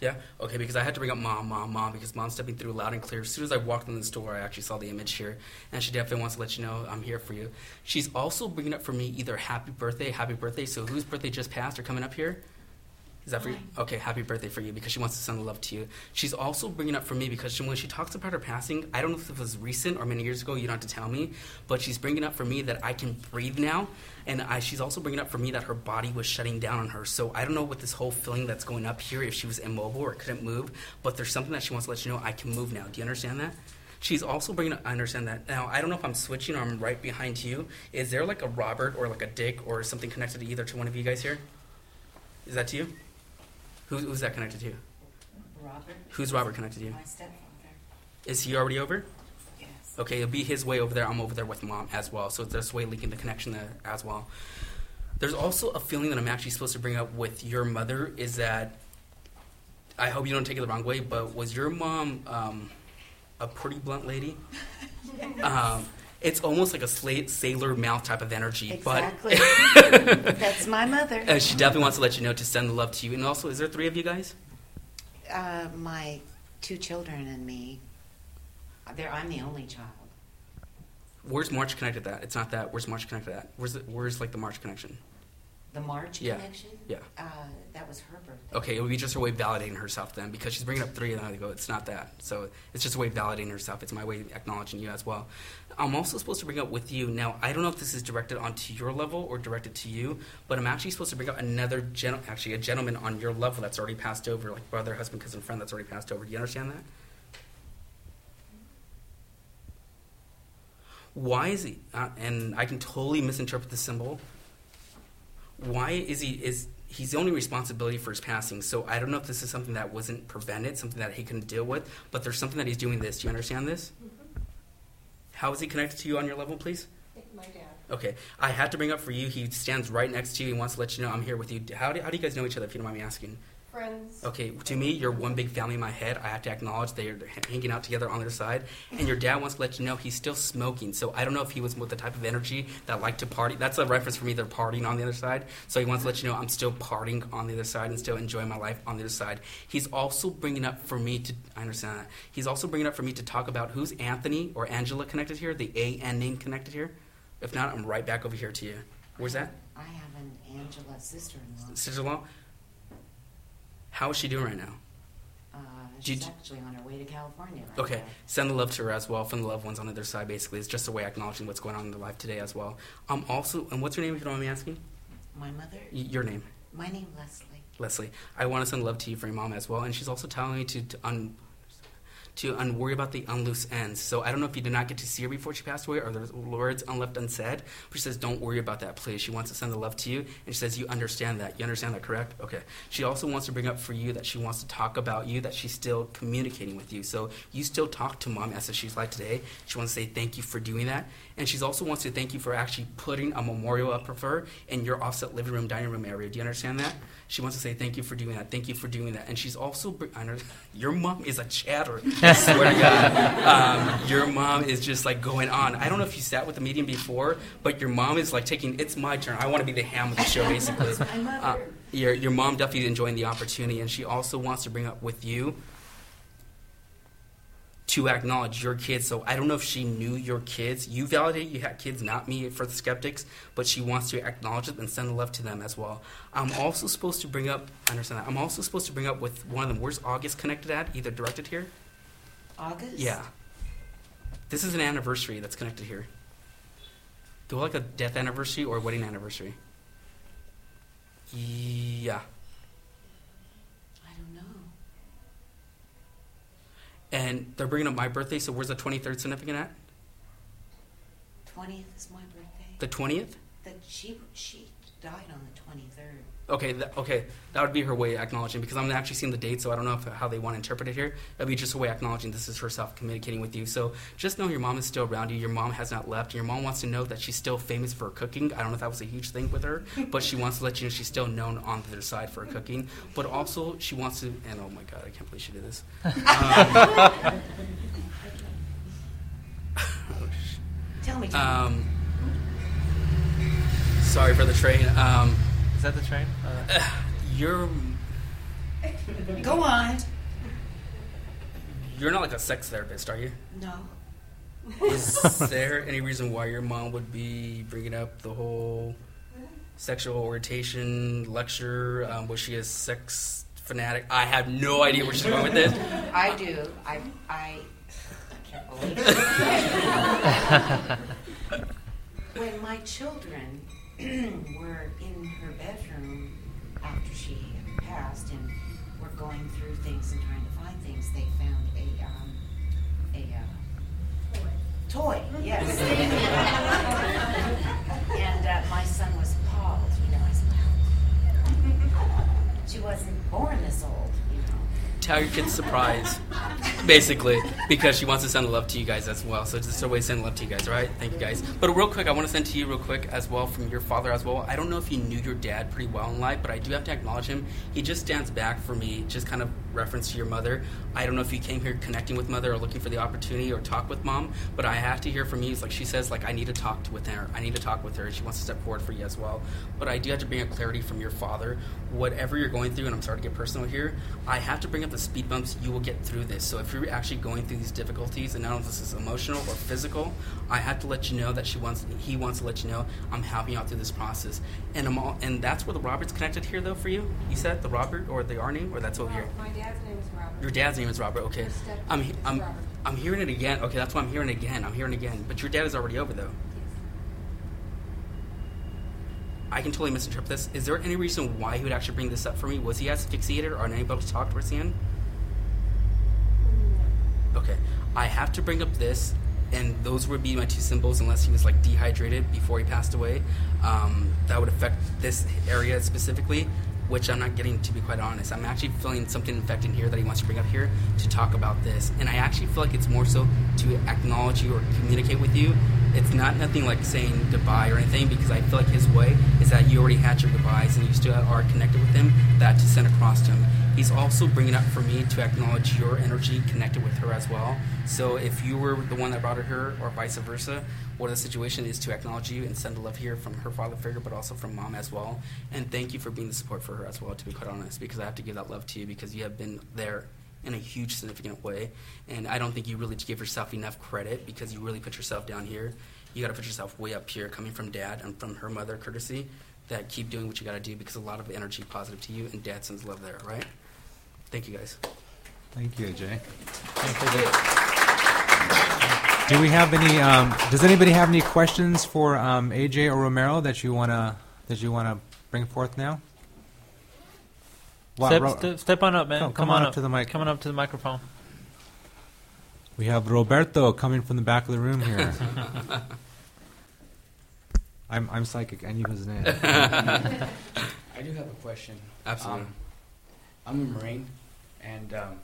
Yeah? Okay, because I had to bring up mom, mom, mom, because mom's stepping through loud and clear. As soon as I walked in the store, I actually saw the image here, and she definitely wants to let you know I'm here for you. She's also bringing up for me either happy birthday, happy birthday, so whose birthday just passed or coming up here? Is that for you? Okay, happy birthday for you, because she wants to send the love to you. She's also bringing up for me because she, when she talks about her passing, I don't know if it was recent or many years ago, you don't have to tell me, but she's bringing up for me that I can breathe now, and I, she's also bringing up for me that her body was shutting down on her. So I don't know what this whole feeling that's going up here, if she was immobile or couldn't move, but there's something that she wants to let you know I can move now. Do you understand that? She's also bringing up, I understand that. Now, I don't know if I'm switching or I'm right behind you. Is there like a Robert or like a Dick or something connected to either to one of you guys here? Is that to you? Who, who's that connected to? Robert. Who's Robert connected to you? My stepfather. Is he already over? Yes. Okay, it'll be his way over there. I'm over there with mom as well. So there's a way linking the connection there as well. There's also a feeling that I'm actually supposed to bring up with your mother is that, I hope you don't take it the wrong way, but was your mom um, a pretty blunt lady? Yes. Um, it's almost like a sla- sailor mouth type of energy. Exactly. But That's my mother. uh, she definitely wants to let you know to send the love to you. And also, is there three of you guys? Uh, my two children and me. There, I'm the only child. Where's March connected to that? It's not that. Where's March connected to that? Where's the, where's like the March connection? The March Yeah. connection? Yeah. Uh, that was her birthday. Okay, it would be just her way of validating herself then, because she's bringing up three, and I go, it's not that. So it's just a way of validating herself. It's my way of acknowledging you as well. I'm also supposed to bring up with you, now, I don't know if this is directed onto your level or directed to you, but I'm actually supposed to bring up another, gen- actually a gentleman on your level that's already passed over, like brother, husband, cousin, friend that's already passed over. Do you understand that? Why is he, uh, and I can totally misinterpret the symbol, why is he, is he's the only responsibility for his passing, so I don't know if this is something that wasn't prevented, something that he couldn't deal with, but there's something that he's doing this. Do you understand this? Mm-hmm. How is he connected to you on your level, please? My dad. Okay, I had to bring up for you, he stands right next to you, he wants to let you know I'm here with you. How do, how do you guys know each other, if you don't mind me asking? Friends. Okay, to me, you're one big family in my head. I have to acknowledge they're hanging out together on their side. And your dad wants to let you know he's still smoking. So I don't know if he was with the type of energy that liked to party. That's a reference for me. They're partying on the other side. So he wants to let you know I'm still partying on the other side and still enjoying my life on the other side. He's also bringing up for me to, I understand that. He's also bringing up for me to talk about who's Anthony or Angela connected here, the A N name connected here. If not, I'm right back over here to you. Where's that? I have an Angela sister-in-law. Sister-in-law? How is she doing right now? Uh, Did she's you- actually on her way to California right Okay, now. send the love to her as well from the loved ones on the other side, basically. It's just a way of acknowledging what's going on in their life today as well. Um, also, and what's your name, if you don't mind me asking? My mother? Y- your name, My name, Leslie. Leslie. I want to send love to you for your mom as well, and she's also telling me to, to un... to un- worry about the unloose ends. So I don't know if you did not get to see her before she passed away or there's words unleft unsaid, but she says, don't worry about that, please. She wants to send the love to you, and she says, you understand that. You understand that, correct? Okay. She also wants to bring up for you that she wants to talk about you, that she's still communicating with you. So you still talk to mom as if she's like today. She wants to say thank you for doing that. And she also wants to thank you for actually putting a memorial up of her in your offset living room, dining room area. Do you understand that? She wants to say thank you for doing that. Thank you for doing that. And she's also, br- I know, your mom is a chatter. I swear to God. Um, your mom is just like going on. I don't know if you sat with the medium before, but your mom is like taking, it's my turn. I want to be the ham of the show, basically. My mother. Uh, your, your mom definitely enjoying the opportunity, and she also wants to bring up with you to acknowledge your kids. So I don't know if she knew your kids. You validate you had kids, not me for the skeptics, but she wants to acknowledge it and send the love to them as well. I'm also supposed to bring up, I understand that, I'm also supposed to bring up with one of them, where's August connected at, either directed here? August? Yeah. This is an anniversary that's connected here. Go like a death anniversary or a wedding anniversary. Yeah. I don't know. And they're bringing up my birthday, so where's the twenty-third significant at? twentieth is my birthday. The twentieth? That she she died on the twenty-third. Okay, th- okay, that would be her way of acknowledging, because I'm actually seeing the date, so I don't know if, how they want to interpret it here. That'd be just a way of acknowledging this is herself communicating with you. So just know your mom is still around you. Your mom has not left. Your mom wants to know that she's still famous for her cooking. I don't know if that was a huge thing with her, but she wants to let you know she's still known on the other side for her cooking. But also, she wants to, and oh my God, I can't believe she did this. Um, Tell me, tell me. um, sorry for the train. Um, Is that the train? Uh, Your Go on. You're not like a sex therapist, are you? No. Is there any reason why your mom would be bringing up the whole sexual orientation lecture? Um, was she a sex fanatic? I have no idea where she's going with this. I do. I I can't believe it. When my children were in her bedroom after she had passed and were going through things and trying to find things, they found a um, a uh, toy. Yes. And uh, my son was appalled. You know, I said, "Wow, she wasn't born this old." You know. Tell your kids surprise, basically, because she wants to send love to you guys as well. So it's just a way to send love to you guys, all right? Thank you, guys. But real quick, I want to send to you real quick as well from your father as well. I don't know if you knew your dad pretty well in life, but I do have to acknowledge him. He just stands back for me, just kind of reference to your mother. I don't know if you came here connecting with mother or looking for the opportunity or talk with mom, but I have to hear from you. It's like she says, like, I need to talk to, with her. I need to talk with her. She wants to step forward for you as well. But I do have to bring up clarity from your father. Whatever you're going through, and I'm sorry to get personal here, I have to bring up the speed bumps. You will get through this. So if you're actually going through these difficulties, and not only this is emotional or physical, I have to let you know that she wants, he wants to let you know I'm helping you out through this process. And I'm all, and that's where the Robert's connected here, though, for you. You said the Robert or the R name, or that's over well, here. My dad's name is Robert. Your dad's name is Robert. Okay, Your step- I'm he- I'm Robert. I'm hearing it again. Okay, that's why I'm hearing it again. I'm hearing it again. But your dad is already over, though. I can totally misinterpret this. Is there any reason why he would actually bring this up for me? Was he asphyxiated or unable to talk towards the end? Okay, I have to bring up this, and those would be my two symbols unless he was like dehydrated before he passed away. Um, that would affect this area specifically, which I'm not getting, to be quite honest. I'm actually feeling something infecting here that he wants to bring up here to talk about this. And I actually feel like it's more so to acknowledge you or communicate with you. It's not nothing like saying goodbye or anything, because I feel like his way is that you already had your goodbyes and you still are connected with him, that to send across to him. He's also bringing up for me to acknowledge your energy connected with her as well. So if you were the one that brought her here or vice versa, what the situation is to acknowledge you and send love here from her father figure, but also from mom as well. And thank you for being the support for her as well, to be quite honest, because I have to give that love to you because you have been there in a huge, significant way. And I don't think you really give yourself enough credit because you really put yourself down here. You got to put yourself way up here, coming from dad and from her mother, courtesy, that keep doing what you got to do because a lot of energy positive to you, and dad sends love there, right? Thank you, guys. Thank you, Jay. Do we have any? Um, does anybody have any questions for um, A J or Romero that you wanna that you wanna bring forth now? Wow, Step, Ro- step, step on up, man. Come- Come, come on on up. up to the mic. Coming up to the microphone. We have Roberto coming from the back of the room here. I'm I'm psychic. I knew his name. I do have a question. Absolutely. Um, I'm a Marine, and um,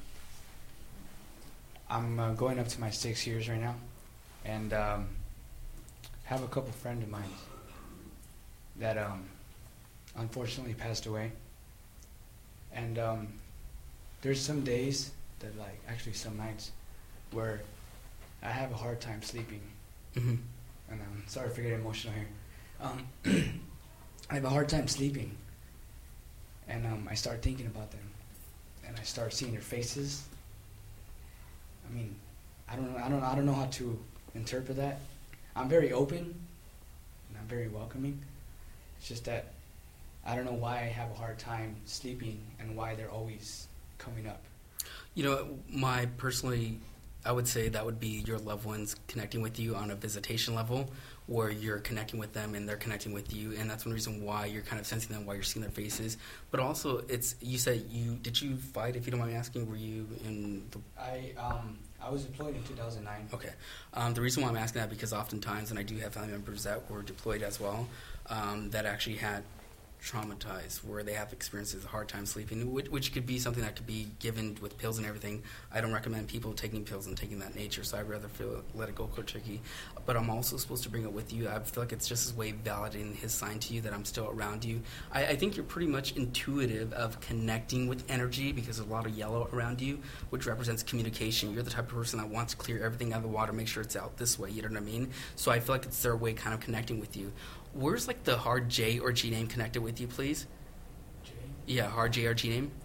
I'm uh, going up to my six years right now, and um, have a couple friends of mine that um, unfortunately passed away. And um, there's some days that, like, actually some nights, where I have a hard time sleeping. Mm-hmm. And I'm sorry for getting emotional here. Um, I have a hard time sleeping, and um, I start thinking about them, and I start seeing their faces. I mean, I don't know. I don't. I don't know how to interpret that. I'm very open, and I'm very welcoming. It's just that I don't know why I have a hard time sleeping, and why they're always coming up. You know, my personally, I would say that would be your loved ones connecting with you on a visitation level, where you're connecting with them and they're connecting with you, and that's one reason why you're kind of sensing them, why you're seeing their faces. But also, it's you said you did you fight? If you don't mind me asking, were you in the? I um I was deployed in two thousand nine. Okay. Um, the reason why I'm asking that because oftentimes, and I do have family members that were deployed as well, um, that actually had traumatized, where they have experiences a hard time sleeping, which, which could be something that could be given with pills and everything. I don't recommend people taking pills and taking that nature, so I'd rather feel, let it go cold turkey. But I'm also supposed to bring it with you. I feel like it's just his way of validating his sign to you that I'm still around you. I, I think you're pretty much intuitive of connecting with energy because there's a lot of yellow around you, which represents communication. You're the type of person that wants to clear everything out of the water, make sure it's out this way, you know what I mean? So I feel like it's their way kind of connecting with you. Where's like the hard J or G name connected with you, please? Jay? Yeah, hard J or G name. Uh,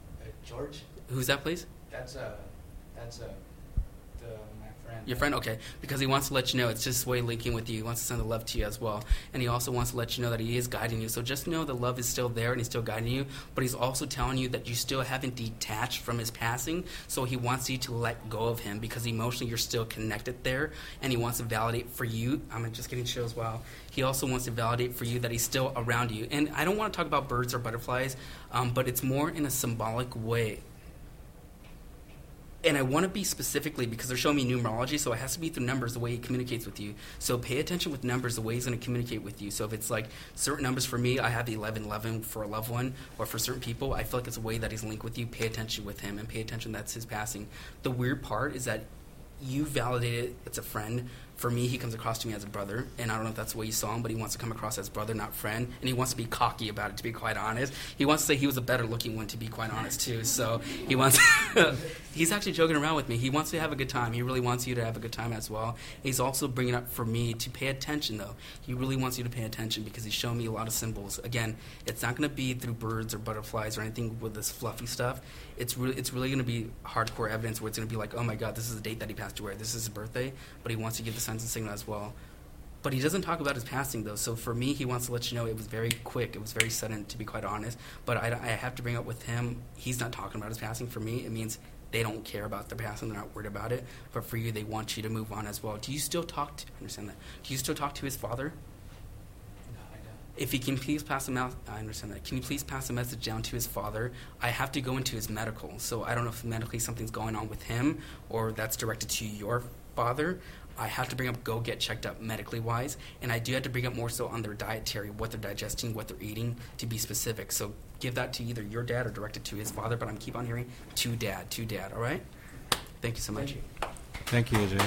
George. Who's that, please? That's a, that's a, the my friend. Your friend, okay, because he wants to let you know it's just way linking with you. He wants to send the love to you as well, and he also wants to let you know that he is guiding you. So just know the love is still there and he's still guiding you, but he's also telling you that you still haven't detached from his passing. So he wants you to let go of him because emotionally you're still connected there, and he wants to validate for you. I'm just getting chills. Wow. He also wants to validate for you that he's still around you. And I don't want to talk about birds or butterflies, um, but it's more in a symbolic way. And I want to be specifically because they're showing me numerology, so it has to be through numbers the way he communicates with you. So pay attention with numbers the way he's going to communicate with you. So if it's like certain numbers for me, I have the eleven eleven for a loved one, or for certain people, I feel like it's a way that he's linked with you. Pay attention with him and pay attention that's his passing. The weird part is that you validated it's a friend. For me, he comes across to me as a brother, and I don't know if that's the way you saw him, but he wants to come across as brother, not friend, and he wants to be cocky about it, to be quite honest. He wants to say he was a better-looking one, to be quite honest, too. So he wants he's actually joking around with me. He wants to have a good time. He really wants you to have a good time as well. He's also bringing up for me to pay attention, though. He really wants you to pay attention because he's showing me a lot of symbols. Again, it's not going to be through birds or butterflies or anything with this fluffy stuff. It's really, it's really going to be hardcore evidence where it's going to be like, oh, my God, this is the date that he passed away. This is his birthday, but he wants to give the signs and signal as well. But he doesn't talk about his passing, though. So for me, he wants to let you know it was very quick. It was very sudden, to be quite honest. But I, I have to bring up with him, he's not talking about his passing. For me, it means they don't care about the passing. They're not worried about it. But for you, they want you to move on as well. Do you still talk to, I understand that. Do you still talk to his father? No, I don't. If he can please pass a mouth, I understand that. Can you please pass a message down to his father? I have to go into his medical. So I don't know if medically something's going on with him or that's directed to your father. I have to bring up go get checked up medically wise, and I do have to bring up more so on their dietary, what they're digesting, what they're eating, to be specific. So give that to either your dad or direct it to his father, but I'm keep on hearing to dad, to dad, all right? Thank you so much. Thank you, A J.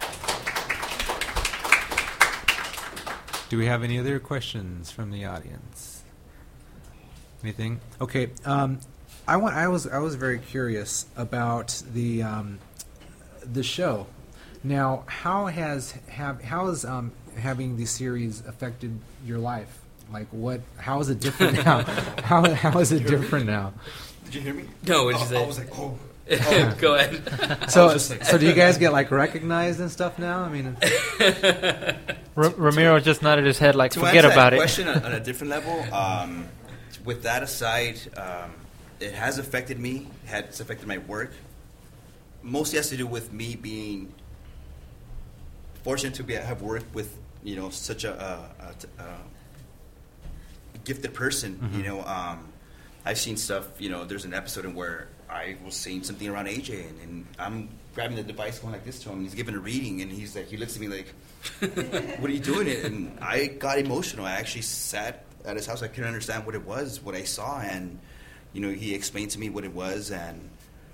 Do we have any other questions from the audience? Anything? Okay. Um, I want. I was. I was very curious about the um, the show. Now, how has have how has um, having the series affected your life? Like, what? How is it different now? how how is it different now? Did you hear me? No, what did you Oh, say? I was like, oh. Go ahead. So, I was just like- so do you guys get like recognized and stuff now? I mean, R- Ramiro just nodded his head like, To forget answer about that it. question on, on a different level, um, with that aside, um, it has affected me. Has affected my work. Mostly has to do with me being fortunate to be have worked with you know such a, a, a, a gifted person. Mhm. You know, um, I've seen stuff. You know, there's an episode in where I was saying something around A J, and, and I'm grabbing the device, going like this to him. And he's giving a reading, and he's like, he looks at me like, "What are you doing?" It, and I got emotional. I actually sat at his house. I couldn't understand what it was, what I saw, and you know, he explained to me what it was, and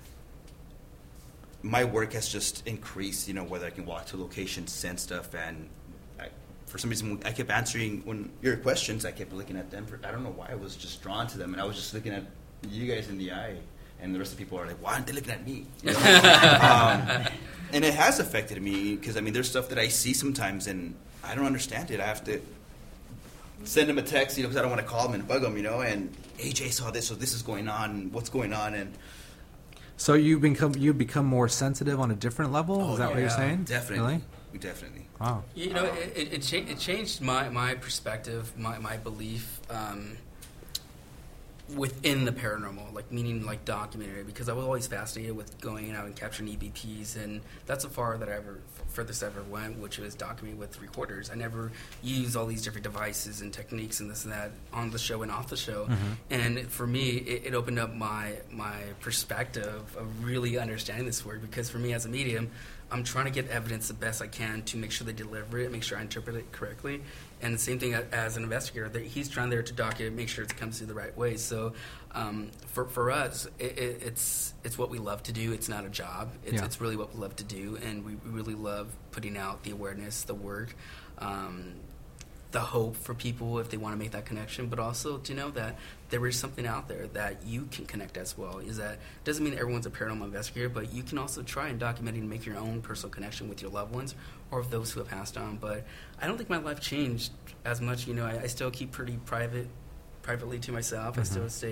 my work has just increased. You know, whether I can walk to locations, send stuff, and I, for some reason, I kept answering when your questions. I kept looking at them. For, I don't know why I was just drawn to them, and I was just looking at you guys in the eye. And the rest of the people are like, why aren't they looking at me? You know? um, and it has affected me because, I mean, there's stuff that I see sometimes and I don't understand it. I have to send them a text, you know, because I don't want to call them and bug them, you know, and A J saw this, so this is going on, what's going on? And so you become you become more sensitive on a different level. Oh, Is that what you're yeah, saying? Definitely. Really? Definitely. Wow. You know, it, it, it, cha- it changed my, my perspective, my, my belief um, within the paranormal, like meaning like documentary, because I was always fascinated with going out and capturing E V Ps, and that's so far that I ever furthest I ever went, which was documenting with recorders. I never used all these different devices and techniques and this and that on the show and off the show. Mhm. And for me, it, it opened up my my perspective of really understanding this word, because for me as a medium, I'm trying to get evidence the best I can to make sure they deliver it, make sure I interpret it correctly. And the same thing as an investigator, that he's trying there to document, make sure it comes through the right way. So um, for for us, it, it, it's it's what we love to do. It's not a job. It's, Yeah. it's really what we love to do, and we really love putting out the awareness, the work, um, the hope for people if they want to make that connection, but also to know that there is something out there that you can connect as well. Is that doesn't mean everyone's a paranormal investigator, but you can also try and document and make your own personal connection with your loved ones or with those who have passed on. But I don't think my life changed as much. You know, I, I still keep pretty private, privately to myself. Mm-hmm. I still stay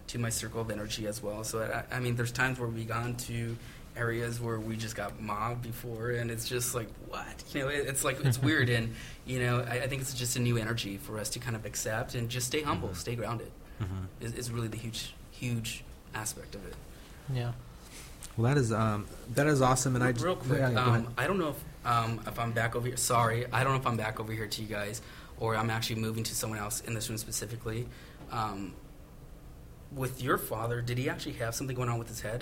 to my circle of energy as well. So I, I mean, there's times where we've gone to areas where we just got mobbed before, and it's just like, what? You know, it, it's like, it's weird, and, you know, I, I think it's just a new energy for us to kind of accept and just stay humble, mm-hmm. stay grounded, mm-hmm. is, is really the huge, huge aspect of it. Yeah. Well, that is um, that is awesome, and I real quick, yeah, um, I don't know if um, if I'm back over here. Sorry, I don't know if I'm back over here to you guys, or I'm actually moving to someone else in this room specifically. Um, with your father, did he actually have something going on with his head?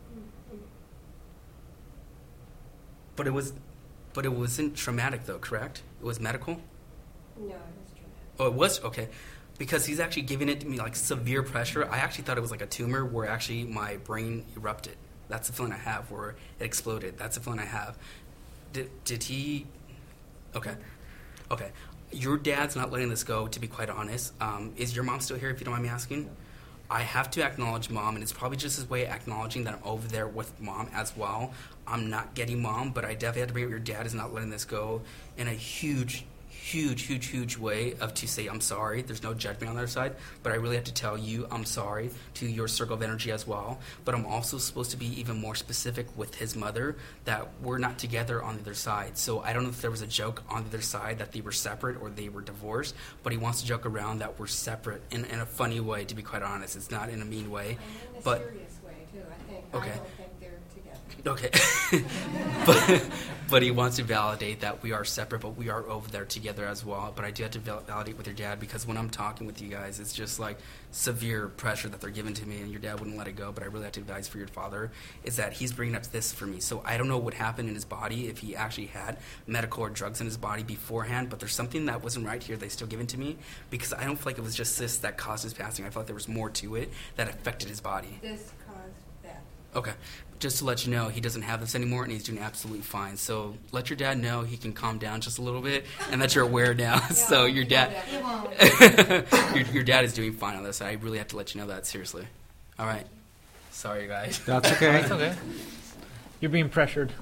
But it was, but it wasn't traumatic though, correct? It was medical? No, it was traumatic. Oh, it was? Okay. Because he's actually giving it to me like severe pressure. I actually thought it was like a tumor where actually my brain erupted. That's the feeling I have, where it exploded. That's the feeling I have. Did, did he... Okay. Okay. Your dad's not letting this go, to be quite honest. Um, is your mom still here, if you don't mind me asking? I have to acknowledge Mom, and it's probably just his way of acknowledging that I'm over there with Mom as well. I'm not getting Mom, but I definitely have to bring up your dad is not letting this go in a huge, huge, huge, huge way of to say I'm sorry. There's no judgment on their side, but I really have to tell you I'm sorry to your circle of energy as well. But I'm also supposed to be even more specific with his mother that we're not together on the other side. So I don't know if there was a joke on the other side that they were separate or they were divorced, but he wants to joke around that we're separate in, in a funny way, to be quite honest. It's not in a mean way. And in a but, serious way, too, I think. Okay. I don't think they're together. Okay. but, but he wants to validate that we are separate, but we are over there together as well. But I do have to val- validate with your dad, because when I'm talking with you guys, it's just like severe pressure that they're giving to me, and your dad wouldn't let it go. But I really have to advise for your father is that he's bringing up this for me. So I don't know what happened in his body, if he actually had medical or drugs in his body beforehand, but there's something that wasn't right here they still given to me, because I don't feel like it was just this that caused his passing. I felt like there was more to it that affected his body. This caused that. Okay. Just to let you know, he doesn't have this anymore, and he's doing absolutely fine. So let your dad know he can calm down just a little bit, and that you're aware now. Yeah, so your dad, he won't. your, your dad is doing fine on this. I really have to let you know that, seriously. All right. Sorry, guys. That's okay. That's okay. You're being pressured.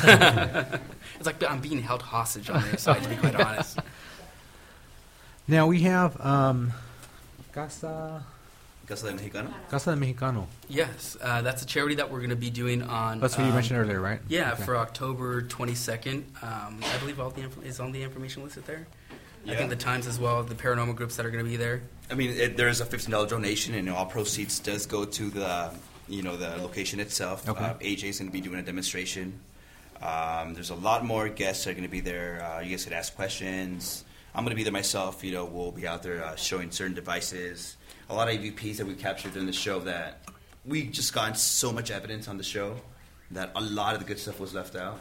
It's like I'm being held hostage on their side, to be quite honest. Now we have um, Casa Casa del Mexicano? Casa del Mexicano. Yes, uh, that's a charity that we're going to be doing on. That's what you um, mentioned earlier, right? Yeah, Okay. for October twenty-second. Um, I believe all the inf- is all the information listed there. I Yeah. think the times as well, the paranormal groups that are going to be there. I mean, it, there's a fifteen dollars donation, and all proceeds does go to the, you know, the location itself. Okay. Uh, A J's going to be doing a demonstration. Um, there's a lot more guests that are going to be there. Uh, you guys could ask questions. I'm going to be there myself. You know, we'll be out there uh, showing certain devices. A lot of E V Ps that we captured during the show that we just gotten so much evidence on the show that a lot of the good stuff was left out.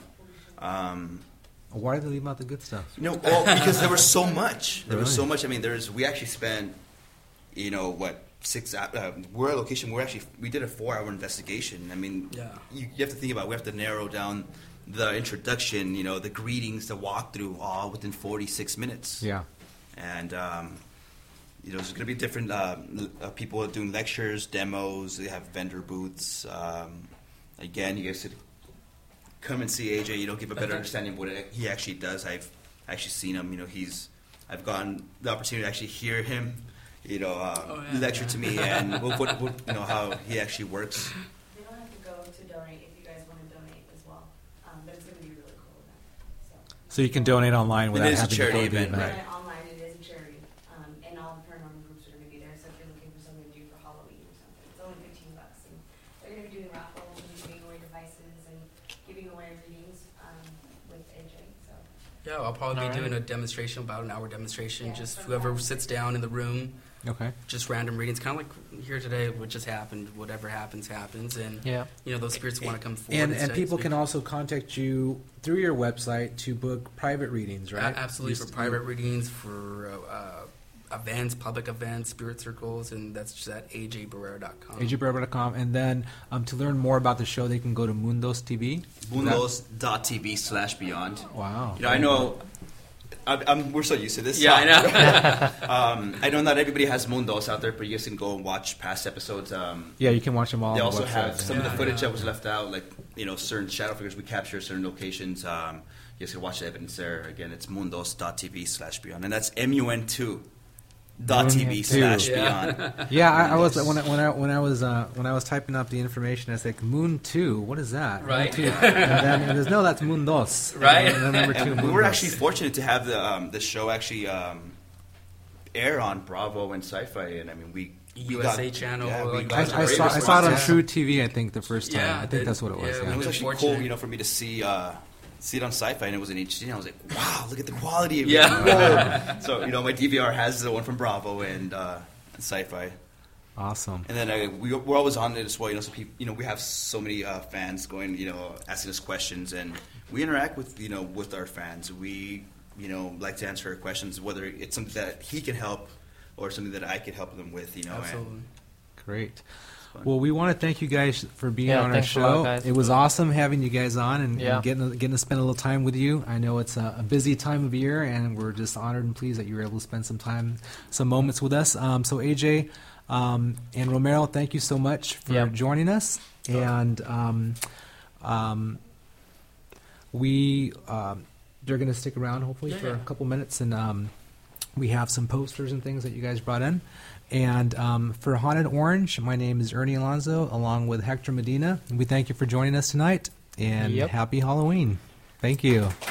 Um, Why did they leave out the good stuff? No, well, because there was so much. There was Really? so much. I mean, there's. We actually spent, you know, what six? Uh, we're at a location. We're actually we did a four-hour investigation. I mean, Yeah. you, you have to think about. It. We have to narrow down the introduction. You know, the greetings, the walkthrough, all within forty-six minutes. Yeah. And um, you know, there's going to be different uh, uh, people doing lectures, demos. They have vendor booths. Um, again, you guys could come and see A J. You know, give a better understanding of what it, he actually does. I've actually seen him. You know, he's. I've gotten the opportunity to actually hear him. You know, uh, Oh, yeah, lecture yeah. to me and what, what, what, you know how he actually works. They don't have to go to donate if you guys want to donate as well. Um, but it's going to be a really cool event. So, So you can donate online It without is a having charity to go to the event, event. right. Donate online, it is a charity. Um, and all the paranormal groups are going to be there. So if you're looking for something to do for Halloween or something, it's only fifteen bucks. And they're going to be doing raffles and giving away devices and giving away readings um, with A J. So Yeah, I'll probably be All right. doing a demonstration, about an hour demonstration. Yeah, just from whoever five to sits six. down in the room, Okay. just random readings, kind of like here today, what just happened. Whatever happens, happens, and Yeah. you know those spirits want to come forward. And and say- people speak. can also contact you through your website to book private readings, right? A- absolutely, You for s- private readings, for uh, uh, events, public events, spirit circles, and that's just at a j barrera dot com. A J Barrera dot com, and then um, to learn more about the show, they can go to Mundos T V. Mundos.tv slash beyond. Wow. You know, I know. I'm, I'm, we're so used to this. Yeah, I know. um, I know not everybody has Mundos out there, but you guys can go and watch past episodes. Um, Yeah, you can watch them all. They on the also website. have some of the Yeah, footage yeah. that was left out, like, you know, certain shadow figures we capture, certain locations. Um, you guys can watch the evidence there. Again, it's mundos.tv slash beyond. And that's M U N two dot Moon T V two. slash Yeah. beyond. Yeah, I, I was when I, when I when I was uh, when I was typing up the information, I was like, Moon Two. What is that? Right. Moon two. and then and there's no, that's Moon Dos. Right. And then number two. And we Moon were Dos. actually fortunate to have the um, the show actually um, air on Bravo and Sci-Fi, and I mean we we U S A channel, yeah, we like, got I, the I great saw I saw it on response. True T V. I think the first time. Yeah, I think the- that's what it was. yeah, Yeah. And it was Really actually fortunate. cool, you know, for me to see uh, see it on Sci-Fi, and it was in H D. And I was like, wow, look at the quality of Yeah. it. Whoa. So you know, my D V R has the one from Bravo and, uh, and Sci-Fi. Awesome. And then uh, we, we're always on it as well. You know, so people, you know, we have so many uh, fans going, you know, asking us questions, and we interact with, you know, with our fans. We, you know, like to answer questions, whether it's something that he can help or something that I could help them with. You know, Absolutely. and Great. fun. Well, we want to thank you guys for being Yeah, on our thanks a show. lot, guys. It was awesome having you guys on and, Yeah. and getting getting to spend a little time with you. I know it's a, a busy time of year, and we're just honored and pleased that you were able to spend some time, some moments with us. Um, so, A J um, and Romero, thank you so much for Yep. joining us. And um, um, we um, they're going to stick around hopefully Yeah, for yeah. a couple minutes, and um, we have some posters and things that you guys brought in. And um, for Haunted Orange, my name is Ernie Alonso, along with Hector Medina. We thank you for joining us tonight, and Yep. happy Halloween. Thank you.